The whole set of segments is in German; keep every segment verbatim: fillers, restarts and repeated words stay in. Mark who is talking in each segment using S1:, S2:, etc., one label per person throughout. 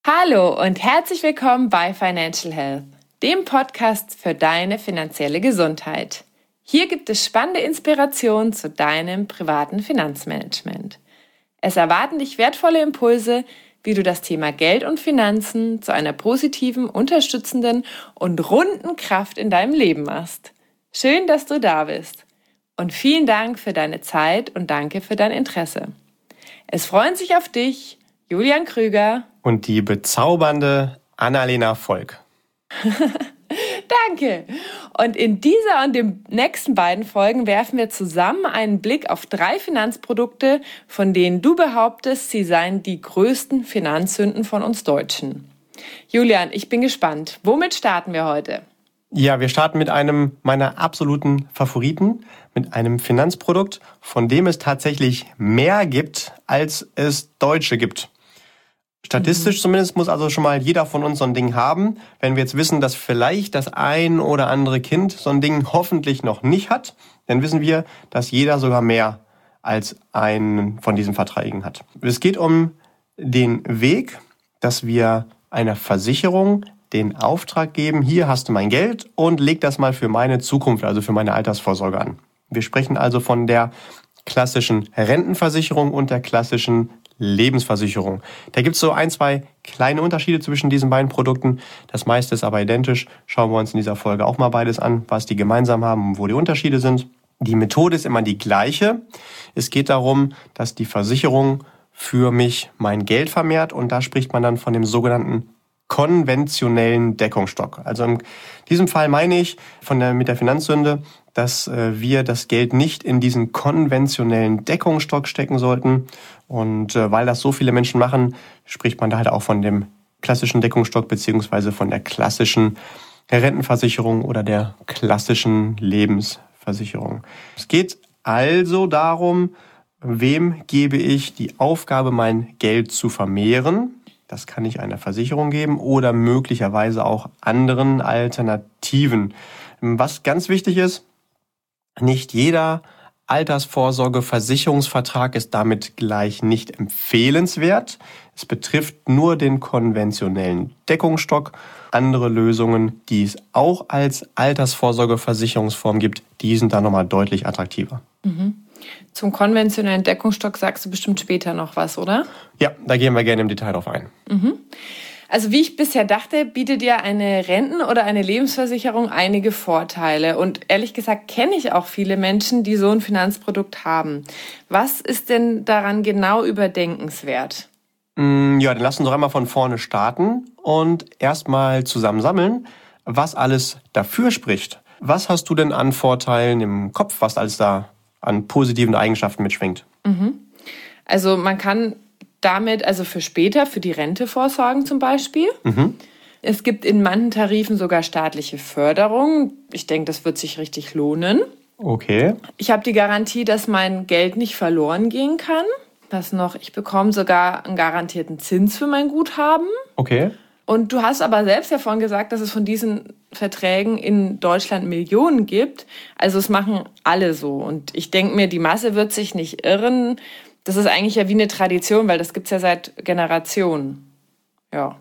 S1: Hallo und herzlich willkommen bei Financial Health, dem Podcast für deine finanzielle Gesundheit. Hier gibt es spannende Inspirationen zu deinem privaten Finanzmanagement. Es erwarten dich wertvolle Impulse, wie du das Thema Geld und Finanzen zu einer positiven, unterstützenden und runden Kraft in deinem Leben machst. Schön, dass du da bist. Und vielen Dank für deine Zeit und danke für dein Interesse. Es freuen sich auf dich Julian Krüger
S2: und die bezaubernde Annalena Volk.
S1: Danke! Und in dieser und den nächsten beiden Folgen werfen wir zusammen einen Blick auf drei Finanzprodukte, von denen du behauptest, sie seien die größten Finanzsünden von uns Deutschen. Julian, ich bin gespannt. Womit starten wir heute?
S2: Ja, wir starten mit einem meiner absoluten Favoriten, mit einem Finanzprodukt, von dem es tatsächlich mehr gibt, als es Deutsche gibt. Statistisch mhm. zumindest muss also schon mal jeder von uns so ein Ding haben. Wenn wir jetzt wissen, dass vielleicht das ein oder andere Kind so ein Ding hoffentlich noch nicht hat, dann wissen wir, dass jeder sogar mehr als einen von diesen Verträgen hat. Es geht um den Weg, dass wir einer Versicherung den Auftrag geben, hier hast du mein Geld und leg das mal für meine Zukunft, also für meine Altersvorsorge an. Wir sprechen also von der klassischen Rentenversicherung und der klassischen Lebensversicherung. Da gibt es so ein, zwei kleine Unterschiede zwischen diesen beiden Produkten. Das meiste ist aber identisch. Schauen wir uns in dieser Folge auch mal beides an, was die gemeinsam haben und wo die Unterschiede sind. Die Methode ist immer die gleiche. Es geht darum, dass die Versicherung für mich mein Geld vermehrt und da spricht man dann von dem sogenannten konventionellen Deckungsstock. Also in diesem Fall meine ich von der, mit der Finanzsünde, dass äh, wir das Geld nicht in diesen konventionellen Deckungsstock stecken sollten. Und äh, weil das so viele Menschen machen, spricht man da halt auch von dem klassischen Deckungsstock beziehungsweise von der klassischen Rentenversicherung oder der klassischen Lebensversicherung. Es geht also darum, wem gebe ich die Aufgabe, mein Geld zu vermehren. Das kann ich einer Versicherung geben oder möglicherweise auch anderen Alternativen. Was ganz wichtig ist, nicht jeder Altersvorsorgeversicherungsvertrag ist damit gleich nicht empfehlenswert. Es betrifft nur den konventionellen Deckungsstock. Andere Lösungen, die es auch als Altersvorsorgeversicherungsform gibt, die sind da nochmal deutlich attraktiver.
S1: Mhm. Zum konventionellen Deckungsstock sagst du bestimmt später noch was, oder?
S2: Ja, da gehen wir gerne im Detail drauf ein.
S1: Mhm. Also wie ich bisher dachte, bietet ja eine Renten- oder eine Lebensversicherung einige Vorteile. Und ehrlich gesagt kenne ich auch viele Menschen, die so ein Finanzprodukt haben. Was ist denn daran genau überdenkenswert?
S2: Ja, dann lass uns doch einmal von vorne starten und erstmal zusammen sammeln, was alles dafür spricht. Was hast du denn an Vorteilen im Kopf, was alles da an positiven Eigenschaften mitschwingt?
S1: Mhm. Also man kann damit also für später, für die Rente vorsorgen zum Beispiel.
S2: Mhm.
S1: Es gibt in manchen Tarifen sogar staatliche Förderung. Ich denke, das wird sich richtig lohnen.
S2: Okay.
S1: Ich habe die Garantie, dass mein Geld nicht verloren gehen kann. Was noch? Ich bekomme sogar einen garantierten Zins für mein Guthaben.
S2: Okay.
S1: Und du hast aber selbst ja vorhin gesagt, dass es von diesen Verträgen in Deutschland Millionen gibt. Also es machen alle so. Und ich denke mir, die Masse wird sich nicht irren. Das ist eigentlich ja wie eine Tradition, weil das gibt's ja seit Generationen. Ja.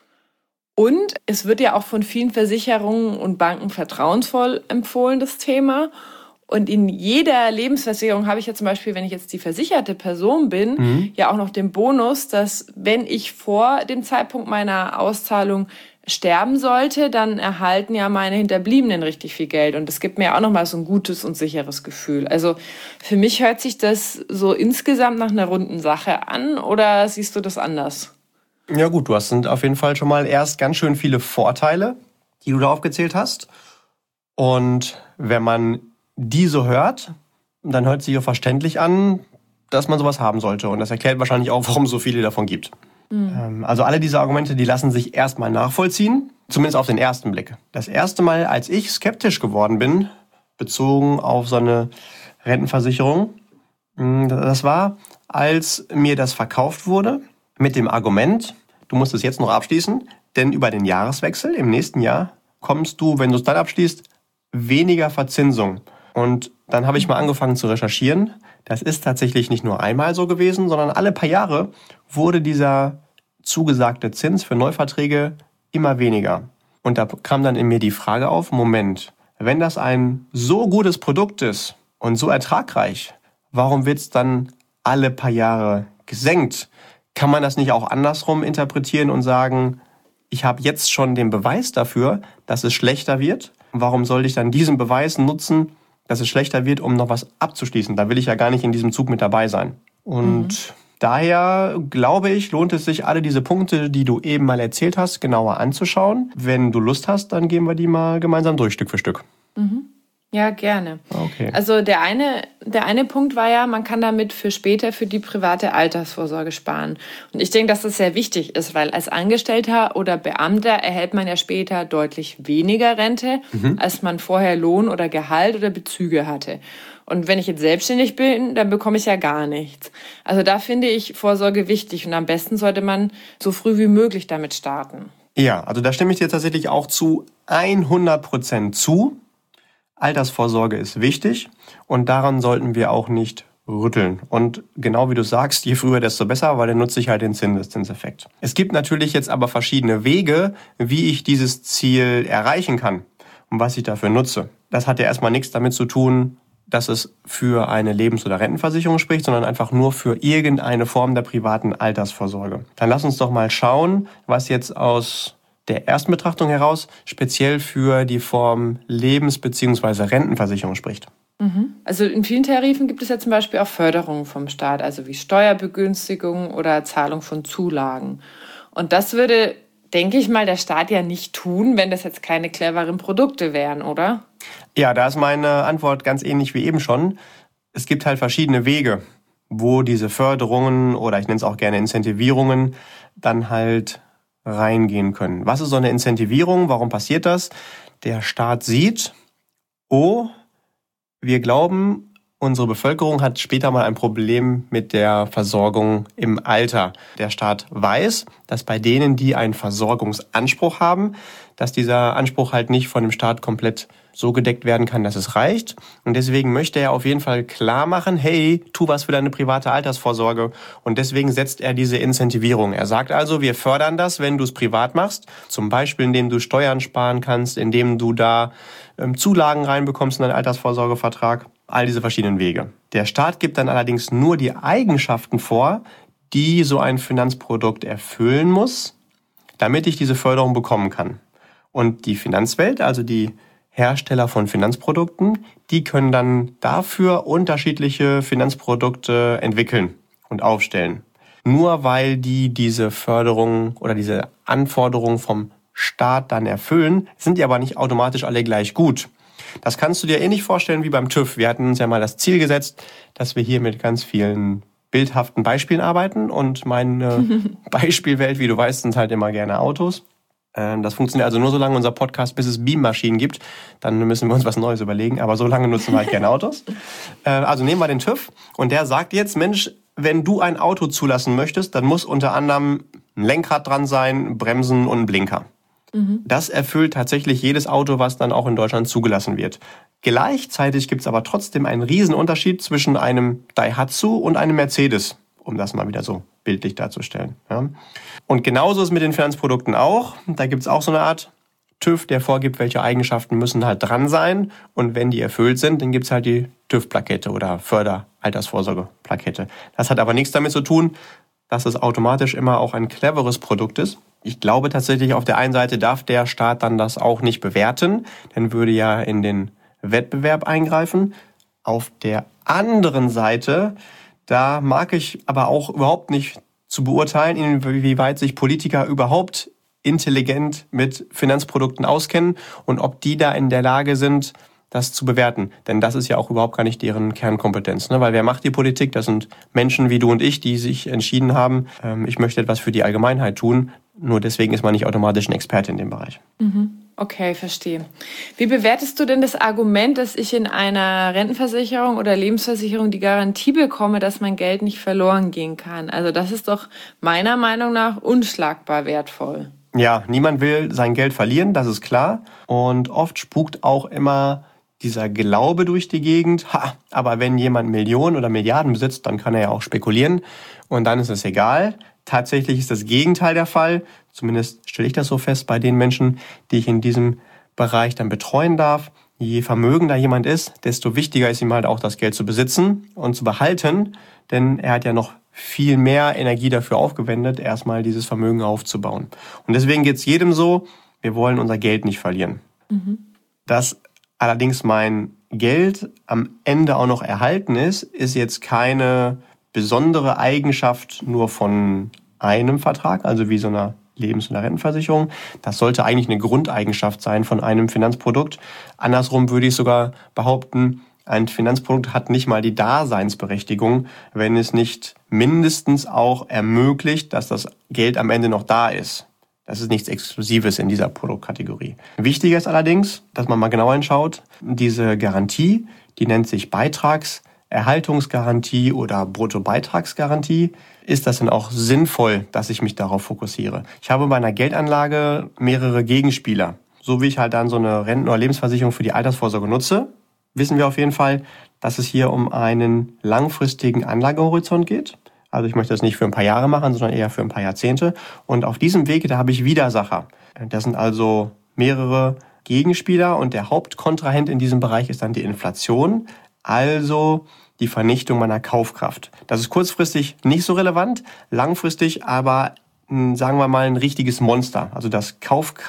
S1: Und es wird ja auch von vielen Versicherungen und Banken vertrauensvoll empfohlen, das Thema. Und in jeder Lebensversicherung habe ich ja zum Beispiel, wenn ich jetzt die versicherte Person bin, mhm. ja auch noch den Bonus, dass wenn ich vor dem Zeitpunkt meiner Auszahlung sterben sollte, dann erhalten ja meine Hinterbliebenen richtig viel Geld. Und das gibt mir auch nochmal so ein gutes und sicheres Gefühl. Also für mich hört sich das so insgesamt nach einer runden Sache an, oder siehst du das anders?
S2: Ja gut, du hast auf jeden Fall schon mal erst ganz schön viele Vorteile, die du da aufgezählt hast. Und wenn man die so hört, dann hört sich ja verständlich an, dass man sowas haben sollte. Und das erklärt wahrscheinlich auch, warum es so viele davon gibt. Mhm. Also alle diese Argumente, die lassen sich erstmal nachvollziehen, zumindest auf den ersten Blick. Das erste Mal, als ich skeptisch geworden bin, bezogen auf so eine Rentenversicherung, das war, als mir das verkauft wurde mit dem Argument, du musst es jetzt noch abschließen, denn über den Jahreswechsel im nächsten Jahr kommst du, wenn du es dann abschließt, weniger Verzinsung. Und dann habe ich mal angefangen zu recherchieren. Das ist tatsächlich nicht nur einmal so gewesen, sondern alle paar Jahre wurde dieser zugesagte Zins für Neuverträge immer weniger. Und da kam dann in mir die Frage auf, Moment, wenn das ein so gutes Produkt ist und so ertragreich, warum wird es dann alle paar Jahre gesenkt? Kann man das nicht auch andersrum interpretieren und sagen, ich habe jetzt schon den Beweis dafür, dass es schlechter wird? Warum sollte ich dann diesen Beweis nutzen, dass es schlechter wird, um noch was abzuschließen? Da will ich ja gar nicht in diesem Zug mit dabei sein. Und mhm. daher glaube ich, lohnt es sich, alle diese Punkte, die du eben mal erzählt hast, genauer anzuschauen. Wenn du Lust hast, dann gehen wir die mal gemeinsam durch, Stück für Stück.
S1: Mhm. Ja, gerne.
S2: Okay.
S1: Also der eine, der eine Punkt war ja, man kann damit für später für die private Altersvorsorge sparen. Und ich denke, dass das sehr wichtig ist, weil als Angestellter oder Beamter erhält man ja später deutlich weniger Rente, mhm. als man vorher Lohn oder Gehalt oder Bezüge hatte. Und wenn ich jetzt selbstständig bin, dann bekomme ich ja gar nichts. Also da finde ich Vorsorge wichtig und am besten sollte man so früh wie möglich damit starten.
S2: Ja, also da stimme ich dir tatsächlich auch zu hundert Prozent zu. Altersvorsorge ist wichtig und daran sollten wir auch nicht rütteln. Und genau wie du sagst, je früher, desto besser, weil dann nutze ich halt den Zinseszinseffekt. Es gibt natürlich jetzt aber verschiedene Wege, wie ich dieses Ziel erreichen kann und was ich dafür nutze. Das hat ja erstmal nichts damit zu tun, dass es für eine Lebens- oder Rentenversicherung spricht, sondern einfach nur für irgendeine Form der privaten Altersvorsorge. Dann lass uns doch mal schauen, was jetzt aus der ersten Betrachtung heraus speziell für die Form Lebens- bzw. Rentenversicherung spricht.
S1: Mhm. Also in vielen Tarifen gibt es ja zum Beispiel auch Förderungen vom Staat, also wie Steuerbegünstigung oder Zahlung von Zulagen. Und das würde, denke ich mal, der Staat ja nicht tun, wenn das jetzt keine cleveren Produkte wären, oder?
S2: Ja, da ist meine Antwort ganz ähnlich wie eben schon. Es gibt halt verschiedene Wege, wo diese Förderungen oder ich nenne es auch gerne Incentivierungen dann halt reingehen können. Was ist so eine Incentivierung? Warum passiert das? Der Staat sieht, oh, wir glauben, unsere Bevölkerung hat später mal ein Problem mit der Versorgung im Alter. Der Staat weiß, dass bei denen, die einen Versorgungsanspruch haben, dass dieser Anspruch halt nicht von dem Staat komplett so gedeckt werden kann, dass es reicht. Und deswegen möchte er auf jeden Fall klar machen, hey, tu was für deine private Altersvorsorge. Und deswegen setzt er diese Incentivierung. Er sagt also, wir fördern das, wenn du es privat machst. Zum Beispiel, indem du Steuern sparen kannst, indem du da ähm, Zulagen reinbekommst in deinen Altersvorsorgevertrag. All diese verschiedenen Wege. Der Staat gibt dann allerdings nur die Eigenschaften vor, die so ein Finanzprodukt erfüllen muss, damit ich diese Förderung bekommen kann. Und die Finanzwelt, also die Hersteller von Finanzprodukten, die können dann dafür unterschiedliche Finanzprodukte entwickeln und aufstellen. Nur weil die diese Förderung oder diese Anforderungen vom Staat dann erfüllen, sind die aber nicht automatisch alle gleich gut. Das kannst du dir ähnlich vorstellen wie beim TÜV. Wir hatten uns ja mal das Ziel gesetzt, dass wir hier mit ganz vielen bildhaften Beispielen arbeiten. Und meine Beispielwelt, wie du weißt, sind halt immer gerne Autos. Das funktioniert also nur so lange unser Podcast, bis es Beammaschinen gibt. Dann müssen wir uns was Neues überlegen. Aber so lange nutzen wir halt gerne Autos. Also nehmen wir den TÜV. Und der sagt jetzt, Mensch, wenn du ein Auto zulassen möchtest, dann muss unter anderem ein Lenkrad dran sein, Bremsen und ein Blinker. Mhm. Das erfüllt tatsächlich jedes Auto, was dann auch in Deutschland zugelassen wird. Gleichzeitig gibt es aber trotzdem einen Riesenunterschied zwischen einem Daihatsu und einem Mercedes, um das mal wieder so bildlich darzustellen. Ja. Und genauso ist es mit den Finanzprodukten auch. Da gibt es auch so eine Art TÜV, der vorgibt, welche Eigenschaften müssen halt dran sein. Und wenn die erfüllt sind, dann gibt es halt die TÜV-Plakette oder Förder-Altersvorsorge-Plakette. Das hat aber nichts damit zu tun, dass es automatisch immer auch ein cleveres Produkt ist. Ich glaube tatsächlich, auf der einen Seite darf der Staat dann das auch nicht bewerten, dann würde ja in den Wettbewerb eingreifen. Auf der anderen Seite, da mag ich aber auch überhaupt nicht zu beurteilen, inwieweit sich Politiker überhaupt intelligent mit Finanzprodukten auskennen und ob die da in der Lage sind, das zu bewerten. Denn das ist ja auch überhaupt gar nicht deren Kernkompetenz. Ne? Weil wer macht die Politik? Das sind Menschen wie du und ich, die sich entschieden haben, ähm, ich möchte etwas für die Allgemeinheit tun. Nur deswegen ist man nicht automatisch ein Experte in dem Bereich.
S1: Mhm. Okay, verstehe. Wie bewertest du denn das Argument, dass ich in einer Rentenversicherung oder Lebensversicherung die Garantie bekomme, dass mein Geld nicht verloren gehen kann? Also das ist doch meiner Meinung nach unschlagbar wertvoll.
S2: Ja, niemand will sein Geld verlieren, das ist klar. Und oft spukt auch immer dieser Glaube durch die Gegend, ha, aber wenn jemand Millionen oder Milliarden besitzt, dann kann er ja auch spekulieren und dann ist es egal. Tatsächlich ist das Gegenteil der Fall. Zumindest stelle ich das so fest bei den Menschen, die ich in diesem Bereich dann betreuen darf. Je vermögender jemand ist, desto wichtiger ist ihm halt auch das Geld zu besitzen und zu behalten, denn er hat ja noch viel mehr Energie dafür aufgewendet, erstmal dieses Vermögen aufzubauen. Und deswegen geht es jedem so, wir wollen unser Geld nicht verlieren. Mhm. Dass allerdings mein Geld am Ende auch noch erhalten ist, ist jetzt keine besondere Eigenschaft nur von einem Vertrag, also wie so einer Lebens- oder Rentenversicherung. Das sollte eigentlich eine Grundeigenschaft sein von einem Finanzprodukt. Andersrum würde ich sogar behaupten, ein Finanzprodukt hat nicht mal die Daseinsberechtigung, wenn es nicht mindestens auch ermöglicht, dass das Geld am Ende noch da ist. Das ist nichts Exklusives in dieser Produktkategorie. Wichtiger ist allerdings, dass man mal genauer hinschaut, diese Garantie, die nennt sich Beitragserhaltungsgarantie oder Bruttobeitragsgarantie. Ist das denn auch sinnvoll, dass ich mich darauf fokussiere? Ich habe bei einer Geldanlage mehrere Gegenspieler. So wie ich halt dann so eine Renten- oder Lebensversicherung für die Altersvorsorge nutze, wissen wir auf jeden Fall, dass es hier um einen langfristigen Anlagehorizont geht. Also ich möchte das nicht für ein paar Jahre machen, sondern eher für ein paar Jahrzehnte. Und auf diesem Weg, da habe ich Widersacher. Das sind also mehrere Gegenspieler und der Hauptkontrahent in diesem Bereich ist dann die Inflation, also die Vernichtung meiner Kaufkraft. Das ist kurzfristig nicht so relevant, langfristig aber, sagen wir mal, ein richtiges Monster. Also das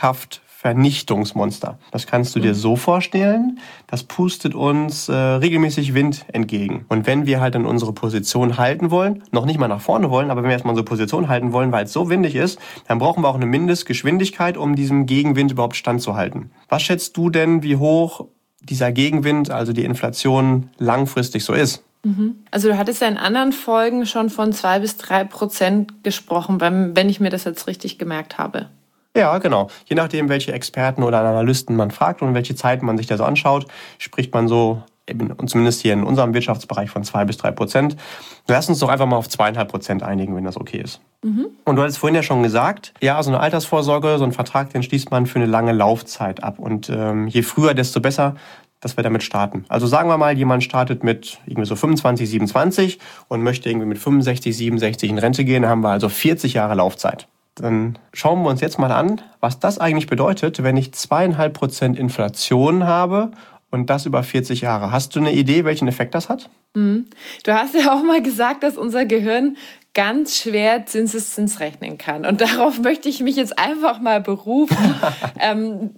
S2: Kaufkraftvernichtungsmonster. Das kannst du dir so vorstellen, das pustet uns äh, regelmäßig Wind entgegen. Und wenn wir halt dann unsere Position halten wollen, noch nicht mal nach vorne wollen, aber wenn wir erstmal unsere Position halten wollen, weil es so windig ist, dann brauchen wir auch eine Mindestgeschwindigkeit, um diesem Gegenwind überhaupt standzuhalten. Was schätzt du denn, wie hoch dieser Gegenwind, also die Inflation, langfristig so ist?
S1: Also du hattest ja in anderen Folgen schon von zwei bis drei Prozent gesprochen, wenn ich mir das jetzt richtig gemerkt habe.
S2: Ja, genau. Je nachdem, welche Experten oder Analysten man fragt und welche Zeiten man sich da so anschaut, spricht man so, zumindest hier in unserem Wirtschaftsbereich, von zwei bis drei Prozent. Lass uns doch einfach mal auf zweieinhalb Prozent einigen, wenn das okay ist. Mhm. Und du hattest vorhin ja schon gesagt, ja, so eine Altersvorsorge, so einen Vertrag, den schließt man für eine lange Laufzeit ab. Und ähm, je früher, desto besser, dass wir damit starten. Also sagen wir mal, jemand startet mit irgendwie so fünfundzwanzig, siebenundzwanzig und möchte irgendwie mit fünfundsechzig, siebenundsechzig in Rente gehen, dann haben wir also vierzig Jahre Laufzeit. Dann schauen wir uns jetzt mal an, was das eigentlich bedeutet, wenn ich zweieinhalb Prozent Inflation habe und das über vierzig Jahre. Hast du eine Idee, welchen Effekt das hat?
S1: Mhm. Du hast ja auch mal gesagt, dass unser Gehirn ganz schwer Zinseszins rechnen kann. Und darauf möchte ich mich jetzt einfach mal berufen. ähm,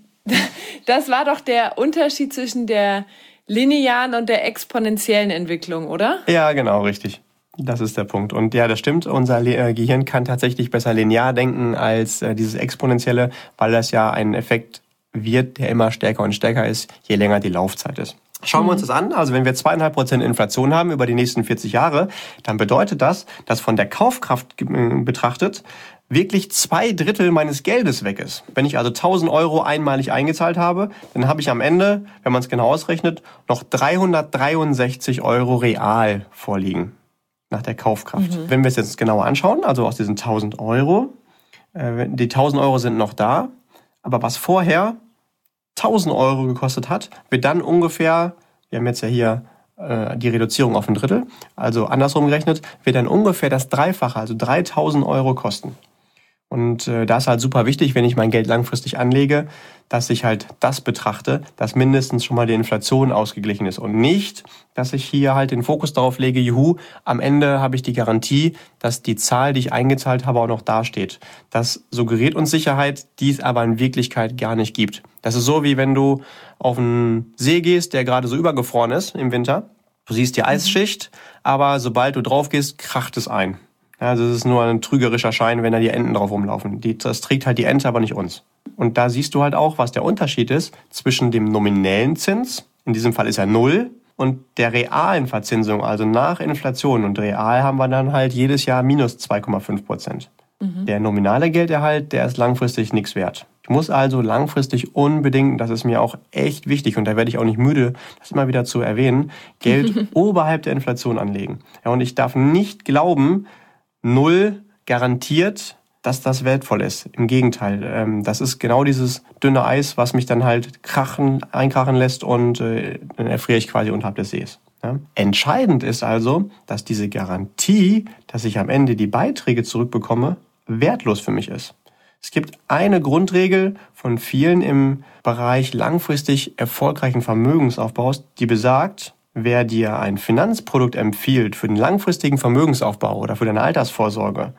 S1: das war doch der Unterschied zwischen der linearen und der exponentiellen Entwicklung, oder?
S2: Ja, genau, richtig. Das ist der Punkt. Und ja, das stimmt. Unser Le- Gehirn kann tatsächlich besser linear denken als äh, dieses Exponentielle, weil das ja ein Effekt wird, der immer stärker und stärker ist, je länger die Laufzeit ist. Schauen wir uns das an. Also wenn wir zweieinhalb Prozent Inflation haben über die nächsten vierzig Jahre, dann bedeutet das, dass von der Kaufkraft betrachtet wirklich zwei Drittel meines Geldes weg ist. Wenn ich also tausend Euro einmalig eingezahlt habe, dann habe ich am Ende, wenn man es genau ausrechnet, noch dreihundertdreiundsechzig Euro real vorliegen nach der Kaufkraft. Mhm. Wenn wir es jetzt genauer anschauen, also aus diesen tausend Euro, äh, die tausend Euro sind noch da, aber was vorher tausend Euro gekostet hat, wird dann ungefähr, wir haben jetzt ja hier äh, die Reduzierung auf ein Drittel, also andersrum gerechnet, wird dann ungefähr das Dreifache, also dreitausend Euro kosten. Und äh, da ist halt super wichtig, wenn ich mein Geld langfristig anlege, dass ich halt das betrachte, dass mindestens schon mal die Inflation ausgeglichen ist und nicht, dass ich hier halt den Fokus darauf lege, juhu, am Ende habe ich die Garantie, dass die Zahl, die ich eingezahlt habe, auch noch dasteht. Das suggeriert uns Sicherheit, die es aber in Wirklichkeit gar nicht gibt. Das ist so, wie wenn du auf einen See gehst, der gerade so übergefroren ist im Winter. Du siehst die Eisschicht, aber sobald du drauf gehst, kracht es ein. Also es ist nur ein trügerischer Schein, wenn da die Enten drauf rumlaufen. Die, das trägt halt die Ente, aber nicht uns. Und da siehst du halt auch, was der Unterschied ist zwischen dem nominellen Zins, in diesem Fall ist er null, und der realen Verzinsung, also nach Inflation. Und real haben wir dann halt jedes Jahr minus zwei Komma fünf Prozent. Mhm. Der nominale Gelderhalt, der ist langfristig nichts wert. Ich muss also langfristig unbedingt, das ist mir auch echt wichtig und da werde ich auch nicht müde, das immer wieder zu erwähnen, Geld oberhalb der Inflation anlegen. Ja, und ich darf nicht glauben, null garantiert, dass das wertvoll ist. Im Gegenteil, das ist genau dieses dünne Eis, was mich dann halt krachen, einkrachen lässt und äh, dann erfriere ich quasi unterhalb des Sees. Ja? Entscheidend ist also, dass diese Garantie, dass ich am Ende die Beiträge zurückbekomme, wertlos für mich ist. Es gibt eine Grundregel von vielen im Bereich langfristig erfolgreichen Vermögensaufbaus, die besagt, wer dir ein Finanzprodukt empfiehlt für den langfristigen Vermögensaufbau oder für deine Altersvorsorge,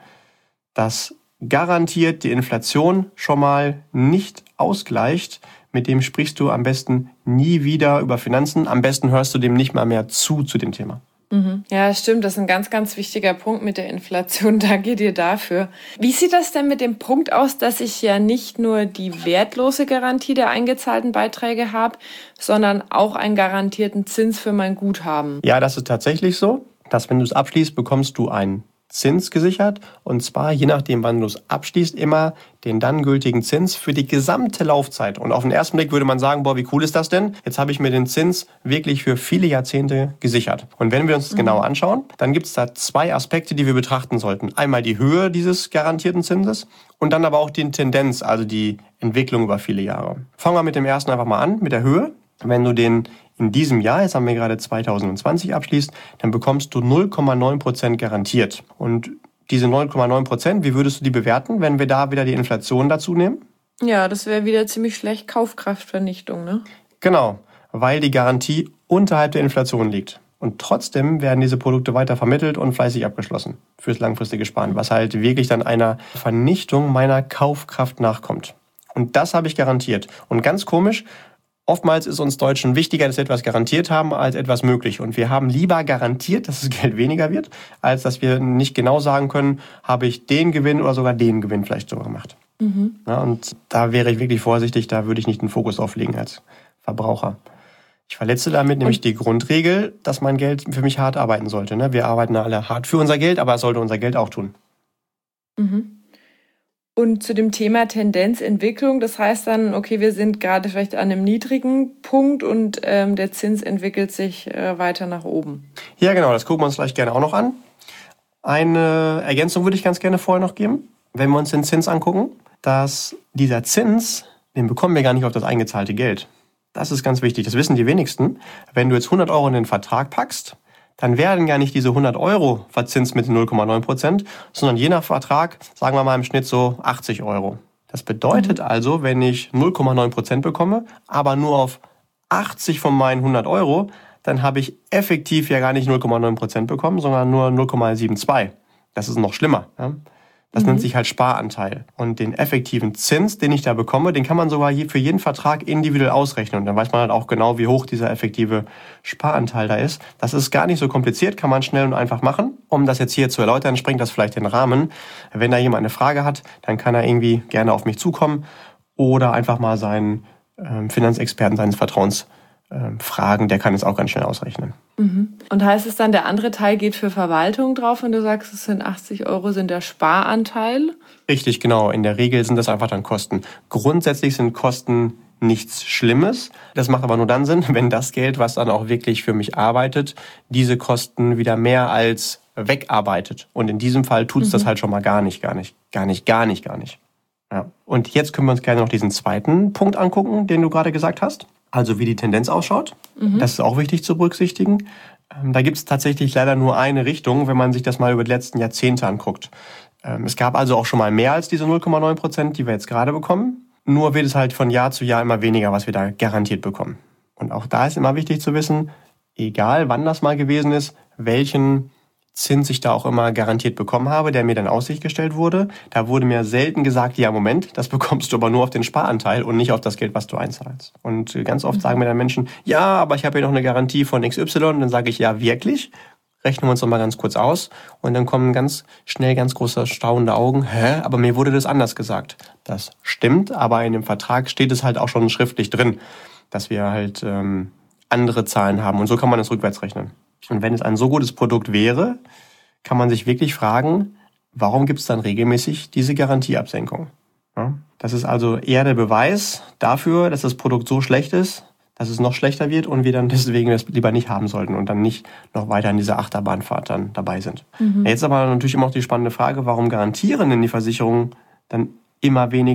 S2: das garantiert die Inflation schon mal nicht ausgleicht. Mit dem sprichst du am besten nie wieder über Finanzen. Am besten hörst du dem nicht mal mehr zu, zu dem Thema.
S1: Mhm. Ja, stimmt. Das ist ein ganz, ganz wichtiger Punkt mit der Inflation. Danke dir dafür. Wie sieht das denn mit dem Punkt aus, dass ich ja nicht nur die wertlose Garantie der eingezahlten Beiträge habe, sondern auch einen garantierten Zins für mein Guthaben?
S2: Ja, das ist tatsächlich so, dass wenn du es abschließt, bekommst du einen Zins gesichert. Und zwar, je nachdem, wann du es abschließt, immer den dann gültigen Zins für die gesamte Laufzeit. Und auf den ersten Blick würde man sagen, boah, wie cool ist das denn? Jetzt habe ich mir den Zins wirklich für viele Jahrzehnte gesichert. Und wenn wir uns das mhm. genauer anschauen, dann gibt es da zwei Aspekte, die wir betrachten sollten. Einmal die Höhe dieses garantierten Zinses und dann aber auch die Tendenz, also die Entwicklung über viele Jahre. Fangen wir mit dem ersten einfach mal an, mit der Höhe. Wenn du den in diesem Jahr, jetzt haben wir gerade zwanzig zwanzig abschließt, dann bekommst du null Komma neun Prozent garantiert. Und diese null Komma neun Prozent, wie würdest du die bewerten, wenn wir da wieder die Inflation dazu nehmen?
S1: Ja, das wäre wieder ziemlich schlecht Kaufkraftvernichtung, ne?
S2: Genau, weil die Garantie unterhalb der Inflation liegt. Und trotzdem werden diese Produkte weiter vermittelt und fleißig abgeschlossen fürs langfristige Sparen, was halt wirklich dann einer Vernichtung meiner Kaufkraft nachkommt. Und das habe ich garantiert. Und ganz komisch, oftmals ist uns Deutschen wichtiger, dass wir etwas garantiert haben, als etwas möglich. Und wir haben lieber garantiert, dass das Geld weniger wird, als dass wir nicht genau sagen können, habe ich den Gewinn oder sogar den Gewinn vielleicht sogar gemacht. Mhm. Ja, und da wäre ich wirklich vorsichtig, da würde ich nicht den Fokus drauf legen als Verbraucher. Ich verletze damit nämlich und die Grundregel, dass mein Geld für mich hart arbeiten sollte. Wir arbeiten alle hart für unser Geld, aber es sollte unser Geld auch tun.
S1: Mhm. Und zu dem Thema Tendenzentwicklung, das heißt dann, okay, wir sind gerade vielleicht an einem niedrigen Punkt und ähm, der Zins entwickelt sich äh, weiter nach oben.
S2: Ja, genau, das gucken wir uns gleich gerne auch noch an. Eine Ergänzung würde ich ganz gerne vorher noch geben, wenn wir uns den Zins angucken, dass dieser Zins, den bekommen wir gar nicht auf das eingezahlte Geld. Das ist ganz wichtig, das wissen die wenigsten. Wenn du jetzt hundert Euro in den Vertrag packst, dann werden gar nicht diese hundert Euro verzinst mit null Komma neun Prozent, sondern je nach Vertrag, sagen wir mal im Schnitt so achtzig Euro. Das bedeutet mhm. also, wenn ich null Komma neun Prozent bekomme, aber nur auf achtzig von meinen hundert Euro, dann habe ich effektiv ja gar nicht null Komma neun Prozent bekommen, sondern nur null Komma zweiundsiebzig. Das ist noch schlimmer. Ja? Das mhm. nennt sich halt Sparanteil. Und den effektiven Zins, den ich da bekomme, den kann man sogar für jeden Vertrag individuell ausrechnen. Und dann weiß man halt auch genau, wie hoch dieser effektive Sparanteil da ist. Das ist gar nicht so kompliziert, kann man schnell und einfach machen. Um das jetzt hier zu erläutern, sprengt das vielleicht den Rahmen. Wenn da jemand eine Frage hat, dann kann er irgendwie gerne auf mich zukommen oder einfach mal seinen äh, Finanzexperten seines Vertrauens äh, fragen. Der kann es auch ganz schnell ausrechnen.
S1: Mhm. Und heißt es dann, der andere Teil geht für Verwaltung drauf und du sagst, es sind achtzig Euro, sind der Sparanteil?
S2: Richtig, genau. In der Regel sind das einfach dann Kosten. Grundsätzlich sind Kosten nichts Schlimmes. Das macht aber nur dann Sinn, wenn das Geld, was dann auch wirklich für mich arbeitet, diese Kosten wieder mehr als wegarbeitet. Und in diesem Fall tut's mhm. das halt schon mal gar nicht, gar nicht, gar nicht, gar nicht, gar nicht. Ja. Und jetzt können wir uns gerne noch diesen zweiten Punkt angucken, den du gerade gesagt hast. Also wie die Tendenz ausschaut. Mhm. Das ist auch wichtig zu berücksichtigen. Da gibt es tatsächlich leider nur eine Richtung, wenn man sich das mal über die letzten Jahrzehnte anguckt. Es gab also auch schon mal mehr als diese null Komma neun Prozent, die wir jetzt gerade bekommen. Nur wird es halt von Jahr zu Jahr immer weniger, was wir da garantiert bekommen. Und auch da ist immer wichtig zu wissen, egal wann das mal gewesen ist, welchen Zins ich da auch immer garantiert bekommen habe, der mir dann in Aussicht gestellt wurde. Da wurde mir selten gesagt, ja Moment, das bekommst du aber nur auf den Sparanteil und nicht auf das Geld, was du einzahlst. Und ganz oft sagen mir dann Menschen, ja, aber ich habe ja noch eine Garantie von X Y. Und dann sage ich, ja wirklich? Rechnen wir uns doch mal ganz kurz aus. Und dann kommen ganz schnell ganz große staunende Augen. Hä? Aber mir wurde das anders gesagt. Das stimmt, aber in dem Vertrag steht es halt auch schon schriftlich drin, dass wir halt ähm, andere Zahlen haben. Und so kann man das rückwärts rechnen. Und wenn es ein so gutes Produkt wäre, kann man sich wirklich fragen, warum gibt es dann regelmäßig diese Garantieabsenkung? Ja, das ist also eher der Beweis dafür, dass das Produkt so schlecht ist, dass es noch schlechter wird und wir dann deswegen das lieber nicht haben sollten und dann nicht noch weiter in dieser Achterbahnfahrt dann dabei sind. Mhm. Ja, jetzt aber natürlich immer noch die spannende Frage, warum garantieren denn die Versicherungen dann immer weniger?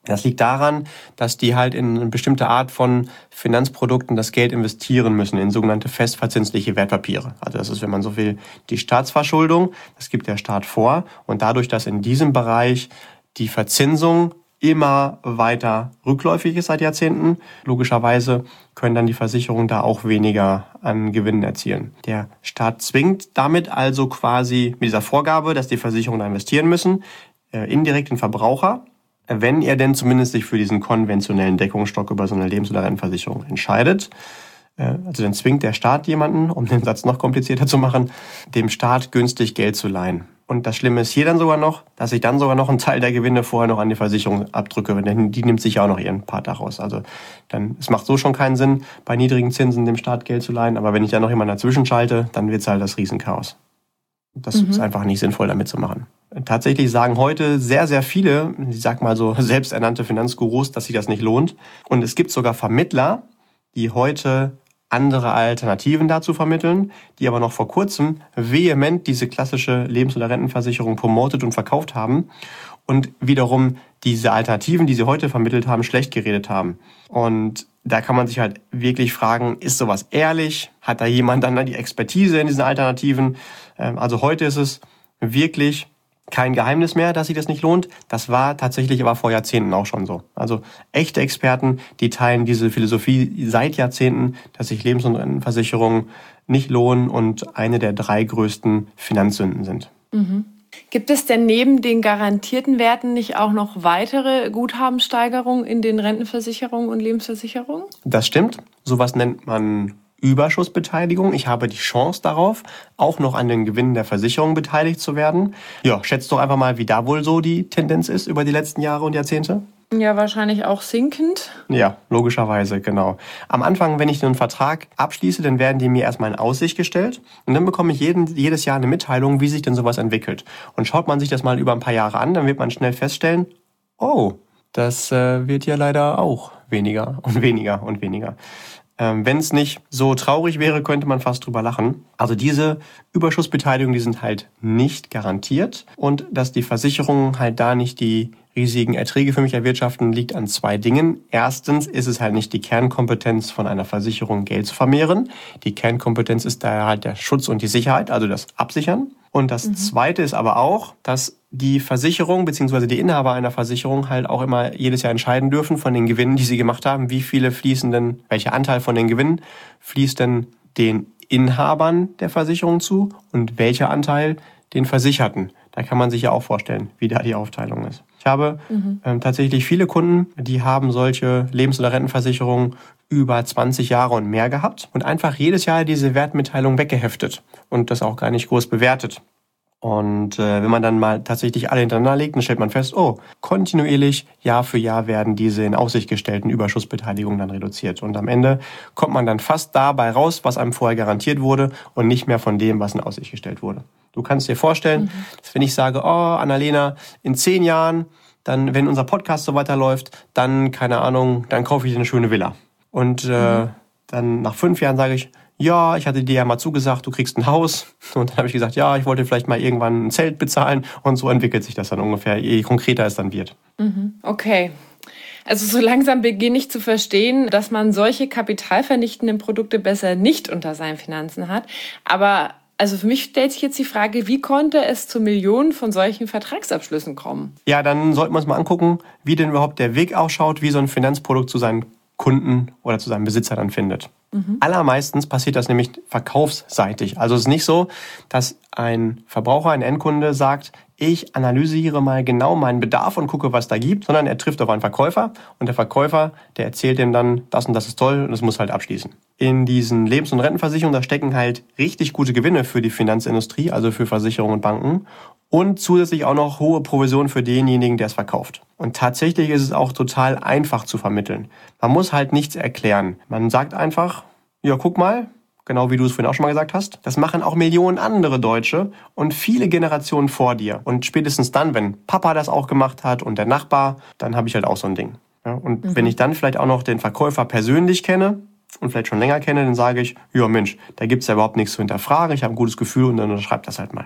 S2: Das liegt daran, dass die halt in eine bestimmte Art von Finanzprodukten das Geld investieren müssen, in sogenannte festverzinsliche Wertpapiere. Also das ist, wenn man so will, die Staatsverschuldung, das gibt der Staat vor. Und dadurch, dass in diesem Bereich die Verzinsung immer weiter rückläufig ist seit Jahrzehnten, logischerweise können dann die Versicherungen da auch weniger an Gewinnen erzielen. Der Staat zwingt damit also quasi mit dieser Vorgabe, dass die Versicherungen da investieren müssen, äh, indirekt den Verbraucher, wenn er denn zumindest sich für diesen konventionellen Deckungsstock über so eine Lebens- oder Rentenversicherung entscheidet. Also dann zwingt der Staat jemanden, um den Satz noch komplizierter zu machen, dem Staat günstig Geld zu leihen. Und das Schlimme ist hier dann sogar noch, dass ich dann sogar noch einen Teil der Gewinne vorher noch an die Versicherung abdrücke, denn die nimmt sich ja auch noch ihren Part daraus. Also dann, es macht so schon keinen Sinn, bei niedrigen Zinsen dem Staat Geld zu leihen, aber wenn ich dann noch jemanden dazwischen schalte, dann wird es halt das Riesenchaos. Das mhm. ist einfach nicht sinnvoll, damit zu machen. Tatsächlich sagen heute sehr, sehr viele, ich sag mal so selbsternannte Finanzgurus, dass sich das nicht lohnt. Und es gibt sogar Vermittler, die heute andere Alternativen dazu vermitteln, die aber noch vor kurzem vehement diese klassische Lebens- oder Rentenversicherung promotet und verkauft haben und wiederum diese Alternativen, die sie heute vermittelt haben, schlecht geredet haben. Und da kann man sich halt wirklich fragen, ist sowas ehrlich? Hat da jemand dann die Expertise in diesen Alternativen? Also heute ist es wirklich kein Geheimnis mehr, dass sich das nicht lohnt. Das war tatsächlich aber vor Jahrzehnten auch schon so. Also echte Experten, die teilen diese Philosophie seit Jahrzehnten, dass sich Lebens- und Rentenversicherungen nicht lohnen und eine der drei größten Finanzsünden sind.
S1: Mhm. Gibt es denn neben den garantierten Werten nicht auch noch weitere Guthabensteigerungen in den Rentenversicherungen und Lebensversicherungen?
S2: Das stimmt. Sowas nennt man Überschussbeteiligung. Ich habe die Chance darauf, auch noch an den Gewinnen der Versicherung beteiligt zu werden. Ja, schätzt doch einfach mal, wie da wohl so die Tendenz ist über die letzten Jahre und Jahrzehnte.
S1: Ja, wahrscheinlich auch sinkend.
S2: Ja, logischerweise, genau. Am Anfang, wenn ich einen Vertrag abschließe, dann werden die mir erstmal in Aussicht gestellt und dann bekomme ich jeden, jedes Jahr eine Mitteilung, wie sich denn sowas entwickelt. Und schaut man sich das mal über ein paar Jahre an, dann wird man schnell feststellen, oh, das äh, wird ja leider auch weniger und weniger und weniger. Ähm, wenn es nicht so traurig wäre, könnte man fast drüber lachen. Also diese Überschussbeteiligungen, die sind halt nicht garantiert. Und dass die Versicherungen halt da nicht die riesigen Erträge für mich erwirtschaften, liegt an zwei Dingen. Erstens ist es halt nicht die Kernkompetenz von einer Versicherung, Geld zu vermehren. Die Kernkompetenz ist daher halt der Schutz und die Sicherheit, also das Absichern. Und das mhm. Zweite ist aber auch, dass die Versicherung bzw. die Inhaber einer Versicherung halt auch immer jedes Jahr entscheiden dürfen von den Gewinnen, die sie gemacht haben, wie viele fließen denn, welcher Anteil von den Gewinnen fließt denn den Inhabern der Versicherung zu und welcher Anteil den Versicherten. Da kann man sich ja auch vorstellen, wie da die Aufteilung ist. Ich habe mhm. ähm, tatsächlich viele Kunden, die haben solche Lebens- oder Rentenversicherungen über zwanzig Jahre und mehr gehabt und einfach jedes Jahr diese Wertmitteilung weggeheftet und das auch gar nicht groß bewertet. Und äh, wenn man dann mal tatsächlich alle hintereinander legt, dann stellt man fest, oh, kontinuierlich, Jahr für Jahr werden diese in Aussicht gestellten Überschussbeteiligungen dann reduziert. Und am Ende kommt man dann fast dabei raus, was einem vorher garantiert wurde und nicht mehr von dem, was in Aussicht gestellt wurde. Du kannst dir vorstellen, mhm. dass wenn ich sage, oh, Annalena, in zehn Jahren, dann, wenn unser Podcast so weiterläuft, dann, keine Ahnung, dann kaufe ich dir eine schöne Villa. Und äh, mhm. dann nach fünf Jahren sage ich, ja, ich hatte dir ja mal zugesagt, du kriegst ein Haus. Und dann habe ich gesagt, ja, ich wollte vielleicht mal irgendwann ein Zelt bezahlen. Und so entwickelt sich das dann ungefähr, je konkreter es dann wird.
S1: Mhm. Okay. Also so langsam beginne ich zu verstehen, dass man solche kapitalvernichtenden Produkte besser nicht unter seinen Finanzen hat. Aber also für mich stellt sich jetzt die Frage, wie konnte es zu Millionen von solchen Vertragsabschlüssen kommen?
S2: Ja, dann sollten wir uns mal angucken, wie denn überhaupt der Weg ausschaut, wie so ein Finanzprodukt zu seinen Kunden oder zu seinem Besitzer dann findet. Mhm. Allermeistens passiert das nämlich verkaufsseitig. Also es ist nicht so, dass ein Verbraucher, ein Endkunde sagt, ich analysiere mal genau meinen Bedarf und gucke, was da gibt, sondern er trifft auf einen Verkäufer und der Verkäufer, der erzählt ihm dann, das und das ist toll und das muss halt abschließen. In diesen Lebens- und Rentenversicherungen, da stecken halt richtig gute Gewinne für die Finanzindustrie, also für Versicherungen und Banken und zusätzlich auch noch hohe Provisionen für denjenigen, der es verkauft. Und tatsächlich ist es auch total einfach zu vermitteln. Man muss halt nichts erklären. Man sagt einfach, ja, guck mal, genau wie du es vorhin auch schon mal gesagt hast, das machen auch Millionen andere Deutsche und viele Generationen vor dir. Und spätestens dann, wenn Papa das auch gemacht hat und der Nachbar, dann habe ich halt auch so ein Ding. Ja, und mhm. wenn ich dann vielleicht auch noch den Verkäufer persönlich kenne und vielleicht schon länger kenne, dann sage ich, ja Mensch, da gibt's ja überhaupt nichts zu hinterfragen, ich habe ein gutes Gefühl und dann unterschreibe das halt mal.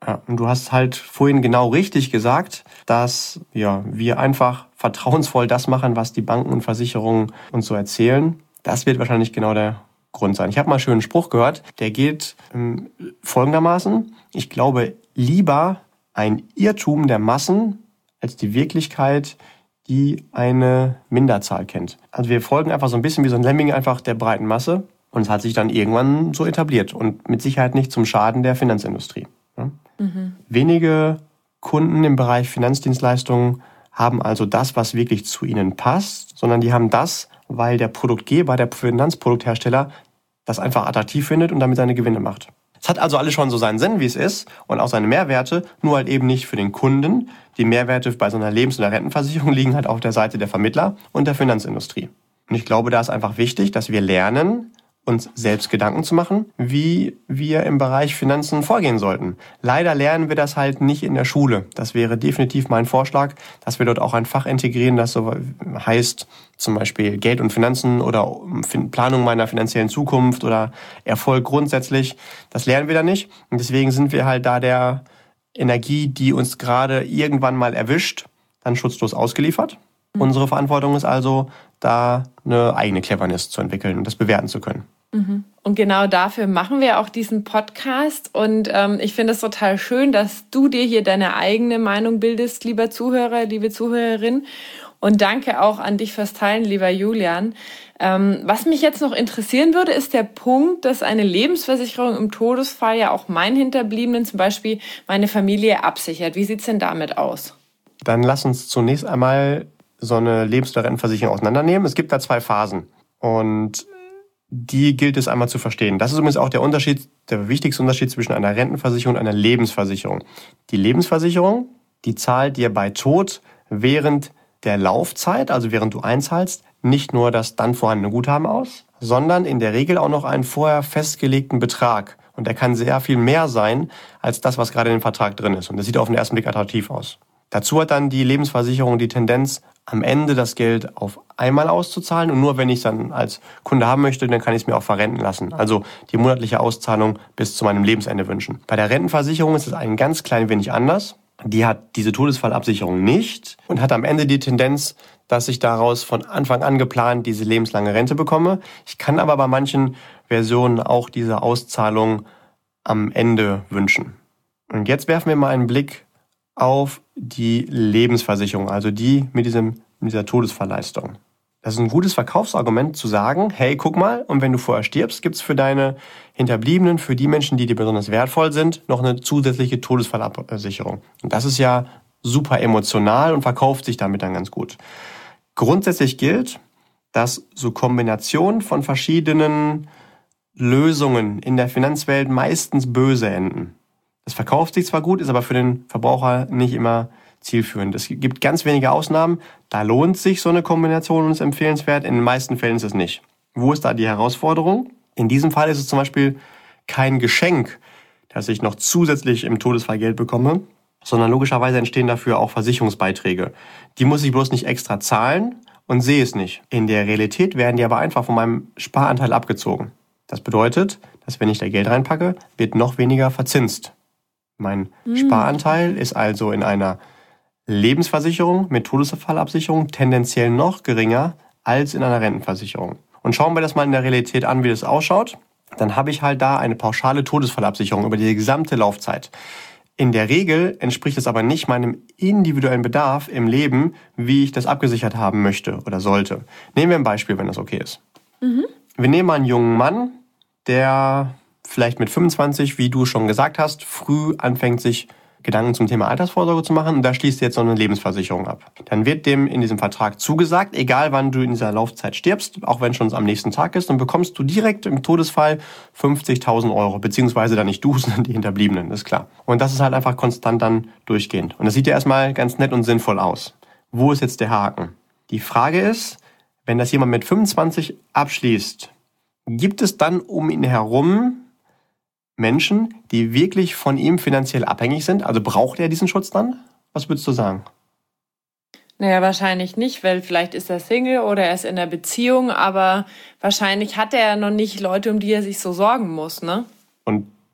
S2: Ja, und du hast halt vorhin genau richtig gesagt, dass ja, wir einfach vertrauensvoll das machen, was die Banken und Versicherungen uns so erzählen. Das wird wahrscheinlich genau der Grund sein. Ich habe mal einen schönen Spruch gehört, der geht ähm, folgendermaßen: Ich glaube lieber ein Irrtum der Massen als die Wirklichkeit, die eine Minderzahl kennt. Also wir folgen einfach so ein bisschen wie so ein Lemming einfach der breiten Masse und es hat sich dann irgendwann so etabliert und mit Sicherheit nicht zum Schaden der Finanzindustrie. Ja? Mhm. Wenige Kunden im Bereich Finanzdienstleistungen haben also das, was wirklich zu ihnen passt, sondern die haben das, weil der Produktgeber, der Finanzprodukthersteller, das einfach attraktiv findet und damit seine Gewinne macht. Es hat also alles schon so seinen Sinn, wie es ist, und auch seine Mehrwerte, nur halt eben nicht für den Kunden. Die Mehrwerte bei so einer Lebens- oder Rentenversicherung liegen halt auf der Seite der Vermittler und der Finanzindustrie. Und ich glaube, da ist einfach wichtig, dass wir lernen, uns selbst Gedanken zu machen, wie wir im Bereich Finanzen vorgehen sollten. Leider lernen wir das halt nicht in der Schule. Das wäre definitiv mein Vorschlag, dass wir dort auch ein Fach integrieren, das so heißt, zum Beispiel Geld und Finanzen oder Planung meiner finanziellen Zukunft oder Erfolg grundsätzlich. Das lernen wir da nicht. Und deswegen sind wir halt da der Energie, die uns gerade irgendwann mal erwischt, dann schutzlos ausgeliefert. Mhm. Unsere Verantwortung ist also, da eine eigene Cleverness zu entwickeln und das bewerten zu können.
S1: Mhm. Und genau dafür machen wir auch diesen Podcast. Und ähm, ich finde es total schön, dass du dir hier deine eigene Meinung bildest, lieber Zuhörer, liebe Zuhörerin. Und danke auch an dich fürs Teilen, lieber Julian. Ähm, was mich jetzt noch interessieren würde, ist der Punkt, dass eine Lebensversicherung im Todesfall ja auch meinen Hinterbliebenen, zum Beispiel meine Familie, absichert. Wie sieht's denn damit aus?
S2: Dann lass uns zunächst einmal so eine Lebens- oder Rentenversicherung auseinandernehmen. Es gibt da zwei Phasen und die gilt es einmal zu verstehen. Das ist übrigens auch der Unterschied, der wichtigste Unterschied zwischen einer Rentenversicherung und einer Lebensversicherung. Die Lebensversicherung, die zahlt dir bei Tod während der Laufzeit, also während du einzahlst, nicht nur das dann vorhandene Guthaben aus, sondern in der Regel auch noch einen vorher festgelegten Betrag. Und der kann sehr viel mehr sein als das, was gerade in dem Vertrag drin ist. Und das sieht auf den ersten Blick attraktiv aus. Dazu hat dann die Lebensversicherung die Tendenz, am Ende das Geld auf einmal auszuzahlen. Und nur wenn ich es dann als Kunde haben möchte, dann kann ich es mir auch verrenten lassen. Also die monatliche Auszahlung bis zu meinem Lebensende wünschen. Bei der Rentenversicherung ist es ein ganz klein wenig anders. Die hat diese Todesfallabsicherung nicht und hat am Ende die Tendenz, dass ich daraus von Anfang an geplant diese lebenslange Rente bekomme. Ich kann aber bei manchen Versionen auch diese Auszahlung am Ende wünschen. Und jetzt werfen wir mal einen Blick auf die Lebensversicherung, also die mit diesem, mit dieser Todesfallleistung. Das ist ein gutes Verkaufsargument zu sagen, hey, guck mal, und wenn du vorher stirbst, gibt's für deine Hinterbliebenen, für die Menschen, die dir besonders wertvoll sind, noch eine zusätzliche Todesfallabsicherung. Und das ist ja super emotional und verkauft sich damit dann ganz gut. Grundsätzlich gilt, dass so Kombinationen von verschiedenen Lösungen in der Finanzwelt meistens böse enden. Das verkauft sich zwar gut, ist aber für den Verbraucher nicht immer zielführend. Es gibt ganz wenige Ausnahmen, da lohnt sich so eine Kombination und ist empfehlenswert. In den meisten Fällen ist es nicht. Wo ist da die Herausforderung? In diesem Fall ist es zum Beispiel kein Geschenk, dass ich noch zusätzlich im Todesfall Geld bekomme, sondern logischerweise entstehen dafür auch Versicherungsbeiträge. Die muss ich bloß nicht extra zahlen und sehe es nicht. In der Realität werden die aber einfach von meinem Sparanteil abgezogen. Das bedeutet, dass wenn ich da Geld reinpacke, wird noch weniger verzinst. Mein mhm. Sparanteil ist also in einer Lebensversicherung mit Todesfallabsicherung tendenziell noch geringer als in einer Rentenversicherung. Und schauen wir das mal in der Realität an, wie das ausschaut. Dann habe ich halt da eine pauschale Todesfallabsicherung über die gesamte Laufzeit. In der Regel entspricht es aber nicht meinem individuellen Bedarf im Leben, wie ich das abgesichert haben möchte oder sollte. Nehmen wir ein Beispiel, wenn das okay ist. Mhm. Wir nehmen mal einen jungen Mann, der vielleicht mit fünfundzwanzig, wie du schon gesagt hast, früh anfängt, sich Gedanken zum Thema Altersvorsorge zu machen und da schließt jetzt so eine Lebensversicherung ab. Dann wird dem in diesem Vertrag zugesagt, egal wann du in dieser Laufzeit stirbst, auch wenn es schon am nächsten Tag ist, dann bekommst du direkt im Todesfall fünfzigtausend Euro, beziehungsweise dann nicht du, sondern die Hinterbliebenen, ist klar. Und das ist halt einfach konstant dann durchgehend. Und das sieht ja erstmal ganz nett und sinnvoll aus. Wo ist jetzt der Haken? Die Frage ist, wenn das jemand mit fünfundzwanzig abschließt, gibt es dann um ihn herum Menschen, die wirklich von ihm finanziell abhängig sind? Also braucht er diesen Schutz dann? Was würdest du sagen?
S1: Naja, wahrscheinlich nicht, weil vielleicht ist er Single oder er ist in einer Beziehung, aber wahrscheinlich hat er noch nicht Leute, um die er sich so sorgen muss, ne?
S2: Und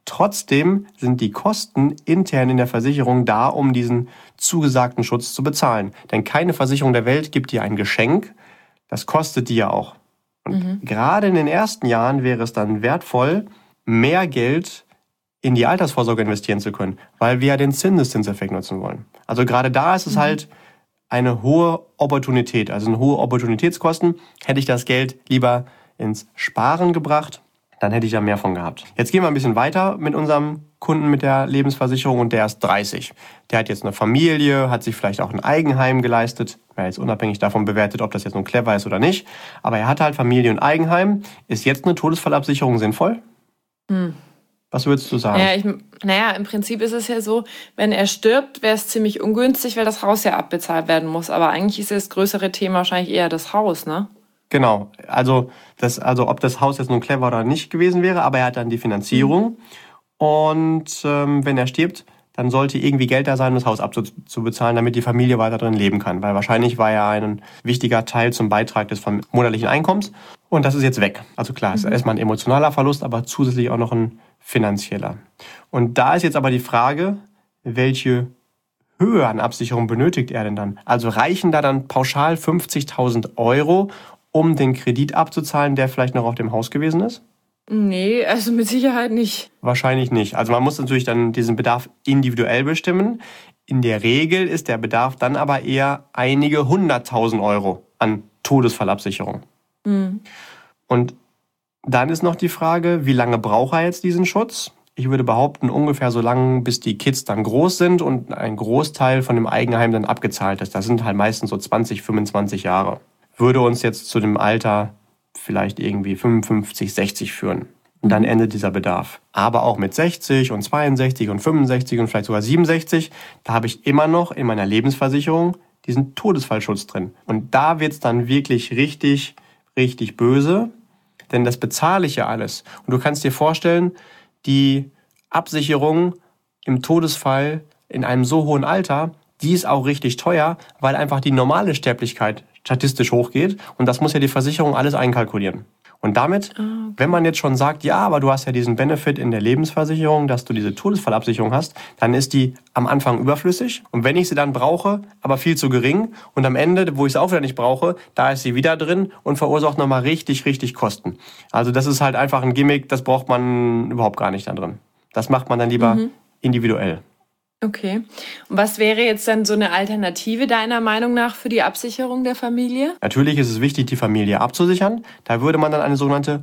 S2: Trotzdem sind die Kosten intern in der Versicherung da, um diesen zugesagten Schutz zu bezahlen. Denn keine Versicherung der Welt gibt dir ein Geschenk, das kostet dir ja auch. Und mhm. gerade in den ersten Jahren wäre es dann wertvoll, mehr Geld in die Altersvorsorge investieren zu können, weil wir ja den Zinseszinseffekt nutzen wollen. Also gerade da ist es mhm. halt eine hohe Opportunität, also eine hohe Opportunitätskosten. Hätte ich das Geld lieber ins Sparen gebracht, dann hätte ich da mehr von gehabt. Jetzt gehen wir ein bisschen weiter mit unserem Kunden mit der Lebensversicherung und der ist dreißig. Der hat jetzt eine Familie, hat sich vielleicht auch ein Eigenheim geleistet. Ja, jetzt unabhängig davon bewertet, ob das jetzt nun clever ist oder nicht. Aber er hat halt Familie und Eigenheim. Ist jetzt eine Todesfallabsicherung sinnvoll? Hm. Was würdest du sagen?
S1: Naja, ich, naja, im Prinzip ist es ja so, wenn er stirbt, wäre es ziemlich ungünstig, weil das Haus ja abbezahlt werden muss. Aber eigentlich ist das größere Thema wahrscheinlich eher das Haus, ne?
S2: Genau, also, das, also ob das Haus jetzt nun clever oder nicht gewesen wäre, aber er hat dann die Finanzierung mhm. und ähm, wenn er stirbt, dann sollte irgendwie Geld da sein, um das Haus abzubezahlen, damit die Familie weiter drin leben kann, weil wahrscheinlich war ja ein wichtiger Teil zum Beitrag des monatlichen Einkommens und das ist jetzt weg. Also klar, es mhm. ist erstmal ein emotionaler Verlust, aber zusätzlich auch noch ein finanzieller. Und da ist jetzt aber die Frage, welche Höhe an Absicherung benötigt er denn dann? Also reichen da dann pauschal fünfzigtausend Euro, um den Kredit abzuzahlen, der vielleicht noch auf dem Haus gewesen ist?
S1: Nee, also mit Sicherheit nicht.
S2: Wahrscheinlich nicht. Also man muss natürlich dann diesen Bedarf individuell bestimmen. In der Regel ist der Bedarf dann aber eher einige hunderttausend Euro an Todesfallabsicherung. Mhm. Und dann ist noch die Frage, wie lange braucht er jetzt diesen Schutz? Ich würde behaupten, ungefähr so lange, bis die Kids dann groß sind und ein Großteil von dem Eigenheim dann abgezahlt ist. Das sind halt meistens so zwanzig, fünfundzwanzig Jahre. Würde uns jetzt zu dem Alter vielleicht irgendwie fünfundfünfzig, sechzig führen. Und dann endet dieser Bedarf. Aber auch mit sechzig und zweiundsechzig und fünfundsechzig und vielleicht sogar siebenundsechzig, da habe ich immer noch in meiner Lebensversicherung diesen Todesfallschutz drin. Und da wird's dann wirklich richtig, richtig böse, denn das bezahle ich ja alles. Und du kannst dir vorstellen, die Absicherung im Todesfall in einem so hohen Alter, die ist auch richtig teuer, weil einfach die normale Sterblichkeit statistisch hochgeht. Und das muss ja die Versicherung alles einkalkulieren. Und damit, okay. wenn man jetzt schon sagt, ja, aber du hast ja diesen Benefit in der Lebensversicherung, dass du diese Todesfallabsicherung hast, dann ist die am Anfang überflüssig. Und wenn ich sie dann brauche, aber viel zu gering. Und am Ende, wo ich sie auch wieder nicht brauche, da ist sie wieder drin und verursacht nochmal richtig, richtig Kosten. Also das ist halt einfach ein Gimmick, das braucht man überhaupt gar nicht da drin. Das macht man dann lieber mhm. individuell.
S1: Okay. Und was wäre jetzt dann so eine Alternative deiner Meinung nach für die Absicherung der Familie?
S2: Natürlich ist es wichtig, die Familie abzusichern. Da würde man dann eine sogenannte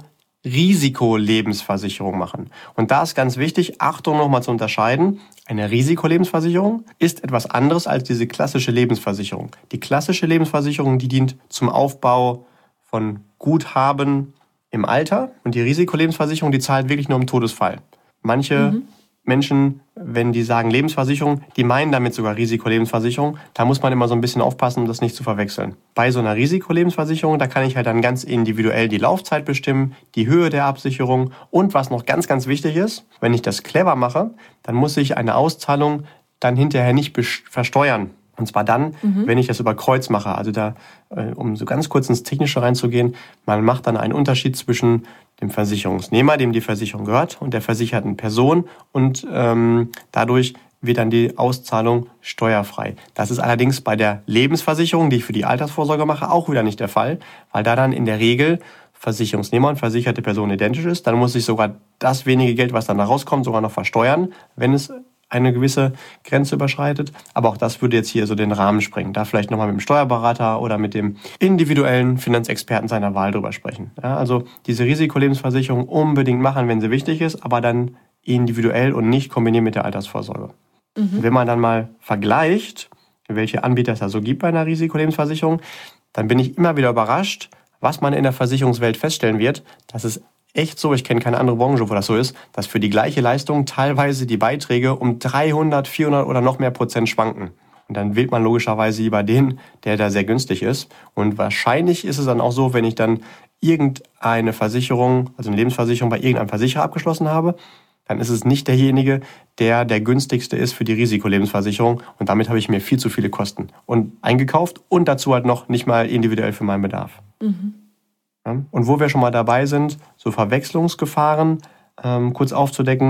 S2: Risikolebensversicherung machen. Und da ist ganz wichtig, Achtung nochmal zu unterscheiden. Eine Risikolebensversicherung ist etwas anderes als diese klassische Lebensversicherung. Die klassische Lebensversicherung, die dient zum Aufbau von Guthaben im Alter. Und die Risikolebensversicherung, die zahlt wirklich nur im Todesfall. Manche mhm. Menschen, wenn die sagen Lebensversicherung, die meinen damit sogar Risikolebensversicherung. Da muss man immer so ein bisschen aufpassen, um das nicht zu verwechseln. Bei so einer Risikolebensversicherung, da kann ich halt dann ganz individuell die Laufzeit bestimmen, die Höhe der Absicherung und was noch ganz, ganz wichtig ist, wenn ich das clever mache, dann muss ich eine Auszahlung dann hinterher nicht versteuern. Und zwar dann, mhm. wenn ich das über Kreuz mache. Also da, um so ganz kurz ins Technische reinzugehen, man macht dann einen Unterschied zwischen dem Versicherungsnehmer, dem die Versicherung gehört, und der versicherten Person. Und ähm, dadurch wird dann die Auszahlung steuerfrei. Das ist allerdings bei der Lebensversicherung, die ich für die Altersvorsorge mache, auch wieder nicht der Fall, weil da dann in der Regel Versicherungsnehmer und versicherte Person identisch ist. Dann muss ich sogar das wenige Geld, was dann da rauskommt, sogar noch versteuern, wenn es eine gewisse Grenze überschreitet. Aber auch das würde jetzt hier so den Rahmen sprengen. Da vielleicht nochmal mit dem Steuerberater oder mit dem individuellen Finanzexperten seiner Wahl drüber sprechen. Ja, also diese Risikolebensversicherung unbedingt machen, wenn sie wichtig ist, aber dann individuell und nicht kombinieren mit der Altersvorsorge. Mhm. Wenn man dann mal vergleicht, welche Anbieter es da so gibt bei einer Risikolebensversicherung, dann bin ich immer wieder überrascht, was man in der Versicherungswelt feststellen wird, dass es echt so, ich kenne keine andere Branche, wo das so ist, dass für die gleiche Leistung teilweise die Beiträge um dreihundert, vierhundert oder noch mehr Prozent schwanken. Und dann wählt man logischerweise lieber den, der da sehr günstig ist. Und wahrscheinlich ist es dann auch so, wenn ich dann irgendeine Versicherung, also eine Lebensversicherung bei irgendeinem Versicherer abgeschlossen habe, dann ist es nicht derjenige, der der günstigste ist für die Risikolebensversicherung. Und damit habe ich mir viel zu viele Kosten und eingekauft und dazu halt noch nicht mal individuell für meinen Bedarf. Mhm. Und wo wir schon mal dabei sind, so Verwechslungsgefahren ähm, kurz aufzudecken.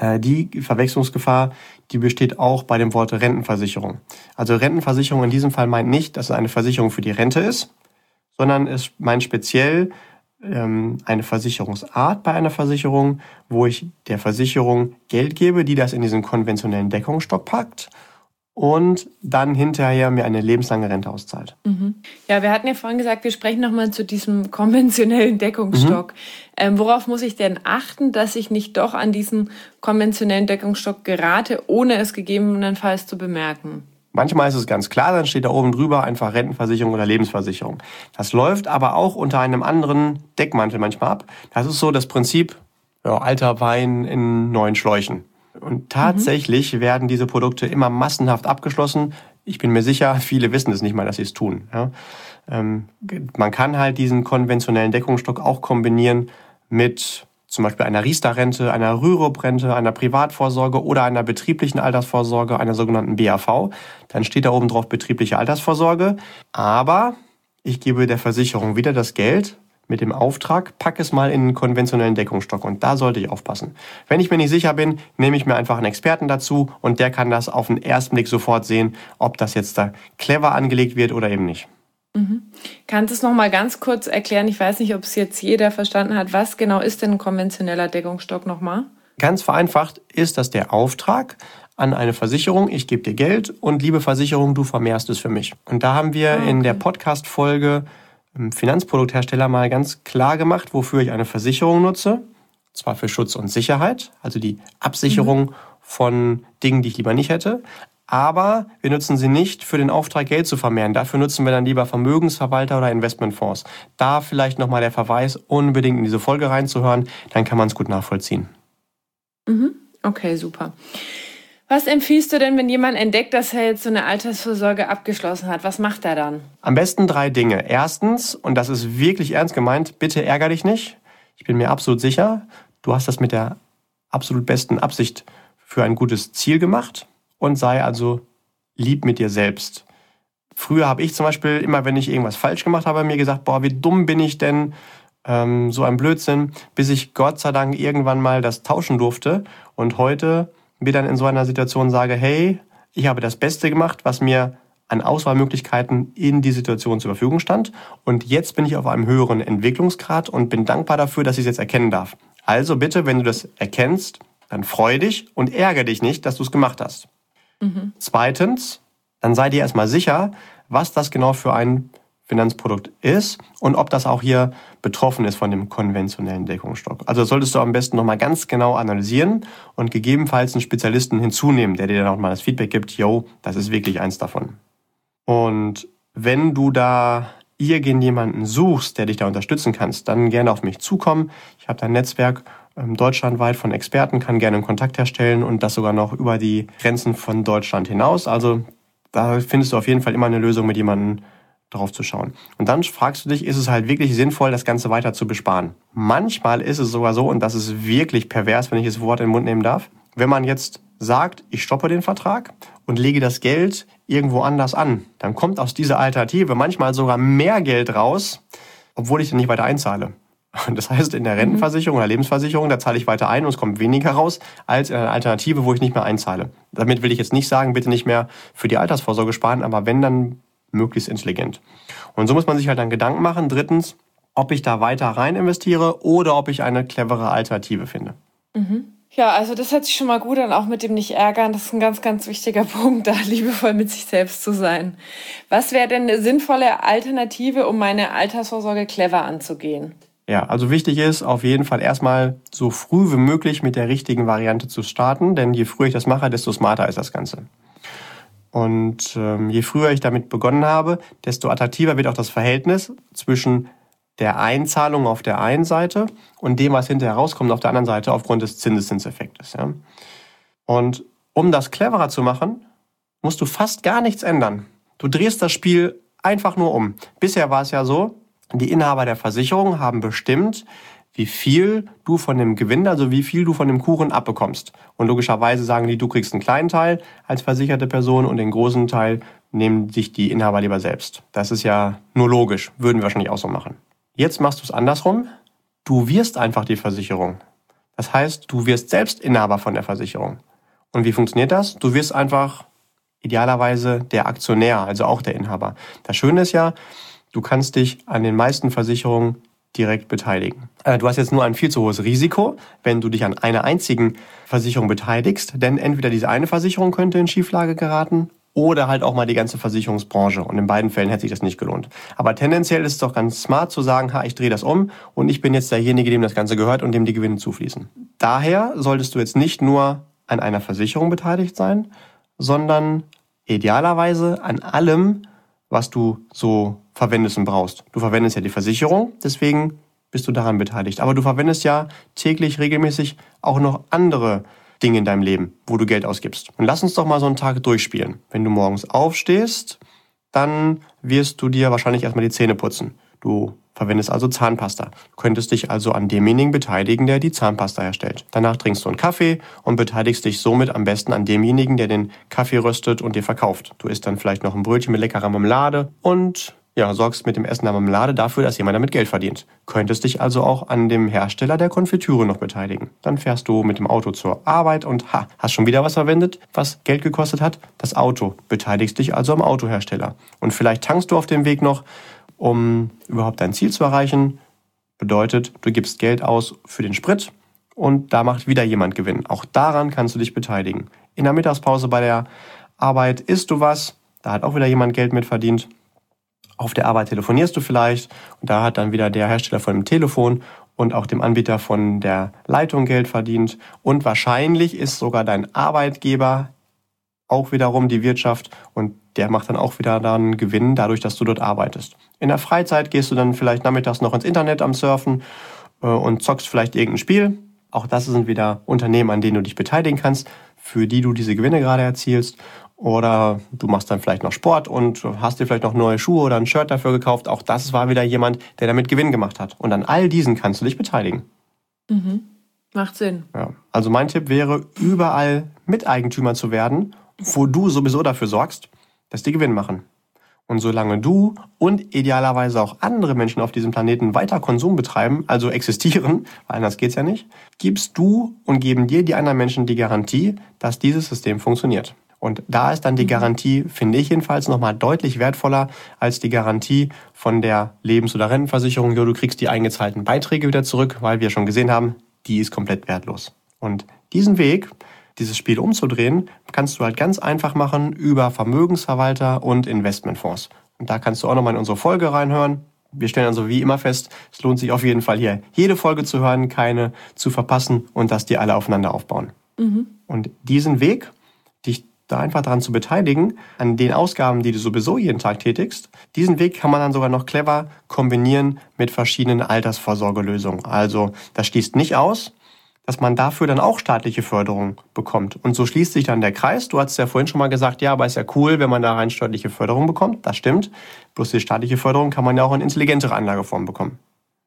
S2: Die Verwechslungsgefahr, die besteht auch bei dem Wort Rentenversicherung. Also Rentenversicherung in diesem Fall meint nicht, dass es eine Versicherung für die Rente ist, sondern es meint speziell ähm, eine Versicherungsart bei einer Versicherung, wo ich der Versicherung Geld gebe, die das in diesen konventionellen Deckungsstock packt und dann hinterher mir eine lebenslange Rente auszahlt.
S1: Mhm. Ja, wir hatten ja vorhin gesagt, wir sprechen nochmal zu diesem konventionellen Deckungsstock. Mhm. Ähm, worauf muss ich denn achten, dass ich nicht doch an diesen konventionellen Deckungsstock gerate, ohne es gegebenenfalls zu bemerken?
S2: Manchmal ist es ganz klar, dann steht da oben drüber einfach Rentenversicherung oder Lebensversicherung. Das läuft aber auch unter einem anderen Deckmantel manchmal ab. Das ist so das Prinzip, ja, alter Wein in neuen Schläuchen. Und tatsächlich mhm. werden diese Produkte immer massenhaft abgeschlossen. Ich bin mir sicher, viele wissen es nicht mal, dass sie es tun. Ja? Ähm, man kann halt diesen konventionellen Deckungsstock auch kombinieren mit zum Beispiel einer Riester-Rente, einer Rürup-Rente, einer Privatvorsorge oder einer betrieblichen Altersvorsorge, einer sogenannten B A V. Dann steht da oben drauf betriebliche Altersvorsorge. Aber ich gebe der Versicherung wieder das Geld mit dem Auftrag, pack es mal in einen konventionellen Deckungsstock. Und da sollte ich aufpassen. Wenn ich mir nicht sicher bin, nehme ich mir einfach einen Experten dazu und der kann das auf den ersten Blick sofort sehen, ob das jetzt da clever angelegt wird oder eben nicht.
S1: Mhm. Kannst du es noch mal ganz kurz erklären? Ich weiß nicht, ob es jetzt jeder verstanden hat. Was genau ist denn ein konventioneller Deckungsstock nochmal?
S2: Ganz vereinfacht ist das der Auftrag an eine Versicherung. Ich gebe dir Geld und liebe Versicherung, du vermehrst es für mich. Und da haben wir ah, okay. in der Podcast-Folge Finanzprodukthersteller mal ganz klar gemacht, wofür ich eine Versicherung nutze. Und zwar für Schutz und Sicherheit, also die Absicherung mhm. von Dingen, die ich lieber nicht hätte. Aber wir nutzen sie nicht für den Auftrag, Geld zu vermehren. Dafür nutzen wir dann lieber Vermögensverwalter oder Investmentfonds. Da vielleicht nochmal der Verweis, unbedingt in diese Folge reinzuhören, dann kann man es gut nachvollziehen.
S1: Mhm. Okay, super. Was empfiehlst du denn, wenn jemand entdeckt, dass er jetzt so eine Altersvorsorge abgeschlossen hat? Was macht er dann?
S2: Am besten drei Dinge. Erstens, und das ist wirklich ernst gemeint, bitte ärger dich nicht. Ich bin mir absolut sicher, du hast das mit der absolut besten Absicht für ein gutes Ziel gemacht und sei also lieb mit dir selbst. Früher habe ich zum Beispiel immer, wenn ich irgendwas falsch gemacht habe, mir gesagt, boah, wie dumm bin ich denn? Ähm, so ein Blödsinn, bis ich Gott sei Dank irgendwann mal das tauschen durfte und heute mir dann in so einer Situation sage, hey, ich habe das Beste gemacht, was mir an Auswahlmöglichkeiten in die Situation zur Verfügung stand. Und jetzt bin ich auf einem höheren Entwicklungsgrad und bin dankbar dafür, dass ich es jetzt erkennen darf. Also bitte, wenn du das erkennst, dann freu dich und ärgere dich nicht, dass du es gemacht hast. Mhm. Zweitens, dann sei dir erstmal sicher, was das genau für ein Finanzprodukt ist und ob das auch hier betroffen ist von dem konventionellen Deckungsstock. Also solltest du am besten nochmal ganz genau analysieren und gegebenenfalls einen Spezialisten hinzunehmen, der dir dann auch mal das Feedback gibt, yo, das ist wirklich eins davon. Und wenn du da irgendjemanden suchst, der dich da unterstützen kannst, dann gerne auf mich zukommen. Ich habe da ein Netzwerk ähm, deutschlandweit von Experten, kann gerne einen Kontakt herstellen und das sogar noch über die Grenzen von Deutschland hinaus. Also da findest du auf jeden Fall immer eine Lösung mit jemandem, darauf zu schauen. Und dann fragst du dich, ist es halt wirklich sinnvoll, das Ganze weiter zu besparen? Manchmal ist es sogar so, und das ist wirklich pervers, wenn ich das Wort in den Mund nehmen darf, wenn man jetzt sagt, ich stoppe den Vertrag und lege das Geld irgendwo anders an, dann kommt aus dieser Alternative manchmal sogar mehr Geld raus, obwohl ich dann nicht weiter einzahle. Das heißt, in der Rentenversicherung oder Lebensversicherung, da zahle ich weiter ein und es kommt weniger raus, als in einer Alternative, wo ich nicht mehr einzahle. Damit will ich jetzt nicht sagen, bitte nicht mehr für die Altersvorsorge sparen, aber wenn, dann möglichst intelligent. Und so muss man sich halt dann Gedanken machen. Drittens, ob ich da weiter rein investiere oder ob ich eine clevere Alternative finde.
S1: Mhm. Ja, also das hört sich schon mal gut an, auch mit dem nicht ärgern. Das ist ein ganz, ganz wichtiger Punkt, da liebevoll mit sich selbst zu sein. Was wäre denn eine sinnvolle Alternative, um meine Altersvorsorge clever anzugehen?
S2: Ja, also wichtig ist auf jeden Fall erstmal so früh wie möglich mit der richtigen Variante zu starten, denn je früher ich das mache, desto smarter ist das Ganze. Und ähm, je früher ich damit begonnen habe, desto attraktiver wird auch das Verhältnis zwischen der Einzahlung auf der einen Seite und dem, was hinterher rauskommt auf der anderen Seite aufgrund des Zinseszinseffektes. Ja. Und um das cleverer zu machen, musst du fast gar nichts ändern. Du drehst das Spiel einfach nur um. Bisher war es ja so, die Inhaber der Versicherung haben bestimmt, wie viel du von dem Gewinn, also wie viel du von dem Kuchen abbekommst. Und logischerweise sagen die, du kriegst einen kleinen Teil als versicherte Person und den großen Teil nehmen sich die Inhaber lieber selbst. Das ist ja nur logisch, würden wir wahrscheinlich auch so machen. Jetzt machst du es andersrum. Du wirst einfach die Versicherung. Das heißt, du wirst selbst Inhaber von der Versicherung. Und wie funktioniert das? Du wirst einfach idealerweise der Aktionär, also auch der Inhaber. Das Schöne ist ja, du kannst dich an den meisten Versicherungen direkt beteiligen. Du hast jetzt nur ein viel zu hohes Risiko, wenn du dich an einer einzigen Versicherung beteiligst, denn entweder diese eine Versicherung könnte in Schieflage geraten oder halt auch mal die ganze Versicherungsbranche. Und in beiden Fällen hätte sich das nicht gelohnt. Aber tendenziell ist es doch ganz smart zu sagen, ha, ich drehe das um und ich bin jetzt derjenige, dem das Ganze gehört und dem die Gewinne zufließen. Daher solltest du jetzt nicht nur an einer Versicherung beteiligt sein, sondern idealerweise an allem, was du so verwendest und brauchst. Du verwendest ja die Versicherung, deswegen bist du daran beteiligt. Aber du verwendest ja täglich, regelmäßig auch noch andere Dinge in deinem Leben, wo du Geld ausgibst. Und lass uns doch mal so einen Tag durchspielen. Wenn du morgens aufstehst, dann wirst du dir wahrscheinlich erstmal die Zähne putzen. Du verwendest also Zahnpasta. Du könntest dich also an demjenigen beteiligen, der die Zahnpasta herstellt. Danach trinkst du einen Kaffee und beteiligst dich somit am besten an demjenigen, der den Kaffee röstet und dir verkauft. Du isst dann vielleicht noch ein Brötchen mit leckerer Marmelade und ja, sorgst mit dem Essen der Marmelade dafür, dass jemand damit Geld verdient. Könntest dich also auch an dem Hersteller der Konfitüre noch beteiligen. Dann fährst du mit dem Auto zur Arbeit und ha, hast schon wieder was verwendet, was Geld gekostet hat? Das Auto. Beteiligst dich also am Autohersteller. Und vielleicht tankst du auf dem Weg noch, um überhaupt dein Ziel zu erreichen. Bedeutet, du gibst Geld aus für den Sprit und da macht wieder jemand Gewinn. Auch daran kannst du dich beteiligen. In der Mittagspause bei der Arbeit isst du was, da hat auch wieder jemand Geld mit verdient. Auf der Arbeit telefonierst du vielleicht und da hat dann wieder der Hersteller von dem Telefon und auch dem Anbieter von der Leitung Geld verdient. Und wahrscheinlich ist sogar dein Arbeitgeber auch wiederum die Wirtschaft und der macht dann auch wieder dann Gewinn dadurch, dass du dort arbeitest. In der Freizeit gehst du dann vielleicht nachmittags noch ins Internet am Surfen äh, und zockst vielleicht irgendein Spiel. Auch das sind wieder Unternehmen, an denen du dich beteiligen kannst, für die du diese Gewinne gerade erzielst. Oder du machst dann vielleicht noch Sport und hast dir vielleicht noch neue Schuhe oder ein Shirt dafür gekauft. Auch das war wieder jemand, der damit Gewinn gemacht hat. Und an all diesen kannst du dich beteiligen.
S1: Mhm. Macht Sinn.
S2: Ja. Also mein Tipp wäre, überall Miteigentümer zu werden, wo du sowieso dafür sorgst, dass die Gewinn machen. Und solange du und idealerweise auch andere Menschen auf diesem Planeten weiter Konsum betreiben, also existieren, weil anders geht's ja nicht, gibst du und geben dir die anderen Menschen die Garantie, dass dieses System funktioniert. Und da ist dann die Garantie, finde ich jedenfalls, nochmal deutlich wertvoller als die Garantie von der Lebens- oder Rentenversicherung. Jo, du kriegst die eingezahlten Beiträge wieder zurück, weil wir schon gesehen haben, die ist komplett wertlos. Und diesen Weg, dieses Spiel umzudrehen, kannst du halt ganz einfach machen über Vermögensverwalter und Investmentfonds. Und da kannst du auch nochmal in unsere Folge reinhören. Wir stellen also wie immer fest, es lohnt sich auf jeden Fall hier jede Folge zu hören, keine zu verpassen und dass die alle aufeinander aufbauen. Mhm. Und diesen Weg, dich da einfach daran zu beteiligen, an den Ausgaben, die du sowieso jeden Tag tätigst, diesen Weg kann man dann sogar noch clever kombinieren mit verschiedenen Altersvorsorgelösungen. Also das schließt nicht aus, dass man dafür dann auch staatliche Förderung bekommt. Und so schließt sich dann der Kreis. Du hast ja vorhin schon mal gesagt, ja, aber ist ja cool, wenn man da rein staatliche Förderung bekommt. Das stimmt. Bloß die staatliche Förderung kann man ja auch in intelligentere Anlageformen bekommen.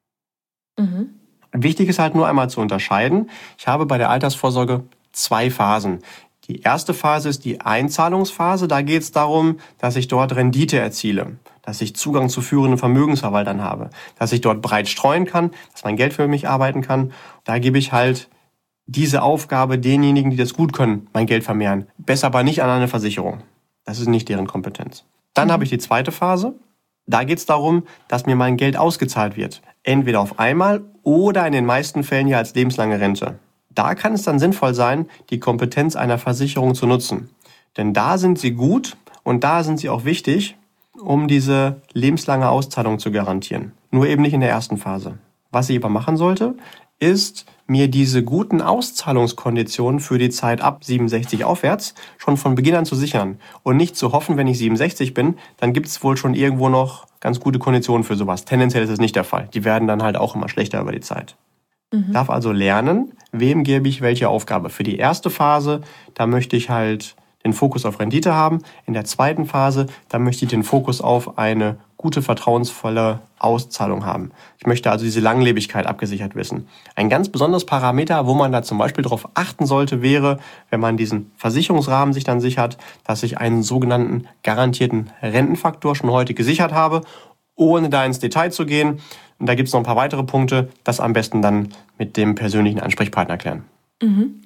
S2: Mhm. Wichtig ist halt nur einmal zu unterscheiden. Ich habe bei der Altersvorsorge zwei Phasen. Die erste Phase ist die Einzahlungsphase. Da geht es darum, dass ich dort Rendite erziele, dass ich Zugang zu führenden Vermögensverwaltern habe, dass ich dort breit streuen kann, dass mein Geld für mich arbeiten kann. Da gebe ich halt diese Aufgabe denjenigen, die das gut können, mein Geld vermehren. Besser aber nicht an eine Versicherung. Das ist nicht deren Kompetenz. Dann mhm. habe ich die zweite Phase. Da geht es darum, dass mir mein Geld ausgezahlt wird. Entweder auf einmal oder in den meisten Fällen ja als lebenslange Rente. Da kann es dann sinnvoll sein, die Kompetenz einer Versicherung zu nutzen. Denn da sind sie gut und da sind sie auch wichtig, um diese lebenslange Auszahlung zu garantieren. Nur eben nicht in der ersten Phase. Was ich aber machen sollte, ist, mir diese guten Auszahlungskonditionen für die Zeit ab siebenundsechzig aufwärts schon von Beginn an zu sichern. Und nicht zu hoffen, wenn ich siebenundsechzig bin, dann gibt es wohl schon irgendwo noch ganz gute Konditionen für sowas. Tendenziell ist es nicht der Fall. Die werden dann halt auch immer schlechter über die Zeit. Mhm. Darf also lernen, wem gebe ich welche Aufgabe. Für die erste Phase, da möchte ich halt den Fokus auf Rendite haben. In der zweiten Phase, da möchte ich den Fokus auf eine gute, vertrauensvolle Auszahlung haben. Ich möchte also diese Langlebigkeit abgesichert wissen. Ein ganz besonderes Parameter, wo man da zum Beispiel darauf achten sollte, wäre, wenn man diesen Versicherungsrahmen sich dann sichert, dass ich einen sogenannten garantierten Rentenfaktor schon heute gesichert habe, ohne da ins Detail zu gehen. Und da gibt es noch ein paar weitere Punkte, das am besten dann mit dem persönlichen Ansprechpartner klären.
S1: Mhm.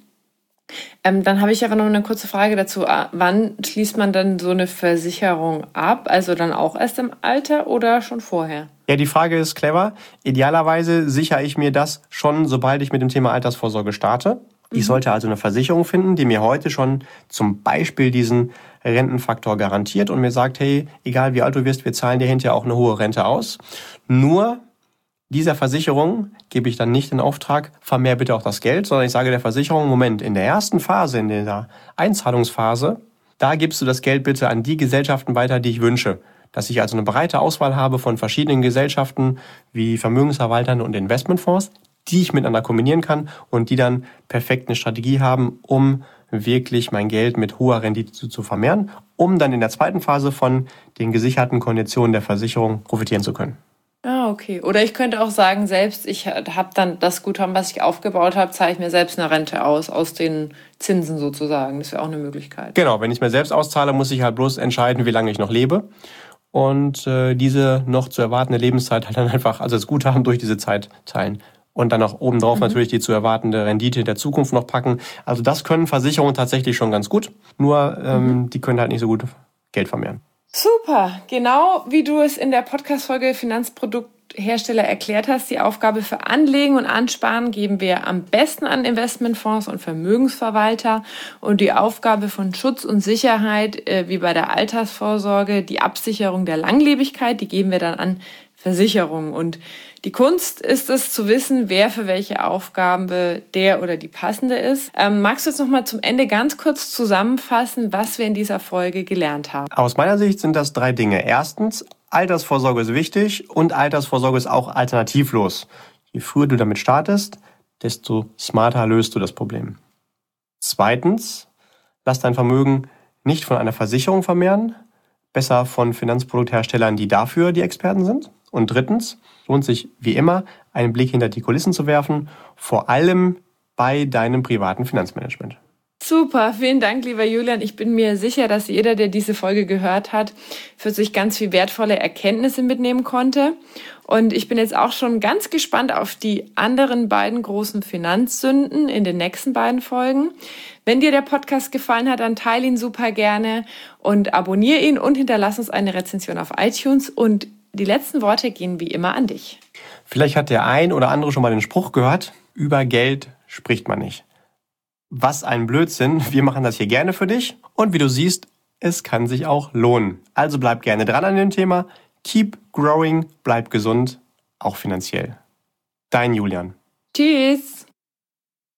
S1: Ähm, dann habe ich aber noch eine kurze Frage dazu. Wann schließt man dann so eine Versicherung ab? Also dann auch erst im Alter oder schon vorher?
S2: Ja, die Frage ist clever. Idealerweise sichere ich mir das schon, sobald ich mit dem Thema Altersvorsorge starte. Mhm. Ich sollte also eine Versicherung finden, die mir heute schon zum Beispiel diesen Rentenfaktor garantiert und mir sagt, hey, egal wie alt du wirst, wir zahlen dir hinterher auch eine hohe Rente aus. Nur dieser Versicherung gebe ich dann nicht in Auftrag, vermehr bitte auch das Geld, sondern ich sage der Versicherung, Moment, in der ersten Phase, in der Einzahlungsphase, da gibst du das Geld bitte an die Gesellschaften weiter, die ich wünsche. Dass ich also eine breite Auswahl habe von verschiedenen Gesellschaften wie Vermögensverwaltern und Investmentfonds, die ich miteinander kombinieren kann und die dann perfekt eine Strategie haben, um wirklich mein Geld mit hoher Rendite zu, zu vermehren, um dann in der zweiten Phase von den gesicherten Konditionen der Versicherung profitieren zu können.
S1: Ah, okay. Oder ich könnte auch sagen, selbst ich habe dann das Guthaben, was ich aufgebaut habe, zahle ich mir selbst eine Rente aus, aus den Zinsen sozusagen. Das wäre auch eine Möglichkeit.
S2: Genau, wenn ich mir selbst auszahle, muss ich halt bloß entscheiden, wie lange ich noch lebe. Und äh, diese noch zu erwartende Lebenszeit halt dann einfach, also das Guthaben durch diese Zeit teilen. Und dann auch obendrauf mhm. natürlich die zu erwartende Rendite der Zukunft noch packen. Also das können Versicherungen tatsächlich schon ganz gut. Nur ähm, mhm. die können halt nicht so gut Geld vermehren.
S1: Super, genau wie du es in der Podcast-Folge Finanzprodukthersteller erklärt hast, die Aufgabe für Anlegen und Ansparen geben wir am besten an Investmentfonds und Vermögensverwalter und die Aufgabe von Schutz und Sicherheit, äh, wie bei der Altersvorsorge, die Absicherung der Langlebigkeit, die geben wir dann an Versicherungen. Und die Kunst ist es zu wissen, wer für welche Aufgabe der oder die passende ist. Ähm, magst du jetzt noch mal zum Ende ganz kurz zusammenfassen, was wir in dieser Folge gelernt haben?
S2: Aus meiner Sicht sind das drei Dinge. Erstens, Altersvorsorge ist wichtig und Altersvorsorge ist auch alternativlos. Je früher du damit startest, desto smarter löst du das Problem. Zweitens, lass dein Vermögen nicht von einer Versicherung vermehren, besser von Finanzproduktherstellern, die dafür die Experten sind. Und drittens, lohnt sich wie immer, einen Blick hinter die Kulissen zu werfen, vor allem bei deinem privaten Finanzmanagement.
S1: Super, vielen Dank, lieber Julian. Ich bin mir sicher, dass jeder, der diese Folge gehört hat, für sich ganz viel wertvolle Erkenntnisse mitnehmen konnte. Und ich bin jetzt auch schon ganz gespannt auf die anderen beiden großen Finanzsünden in den nächsten beiden Folgen. Wenn dir der Podcast gefallen hat, dann teile ihn super gerne und abonniere ihn und hinterlass uns eine Rezension auf iTunes. Und die letzten Worte gehen wie immer an dich.
S2: Vielleicht hat der ein oder andere schon mal den Spruch gehört, über Geld spricht man nicht. Was ein Blödsinn, wir machen das hier gerne für dich. Und wie du siehst, es kann sich auch lohnen. Also bleib gerne dran an dem Thema. Keep growing, bleib gesund, auch finanziell. Dein Julian.
S1: Tschüss.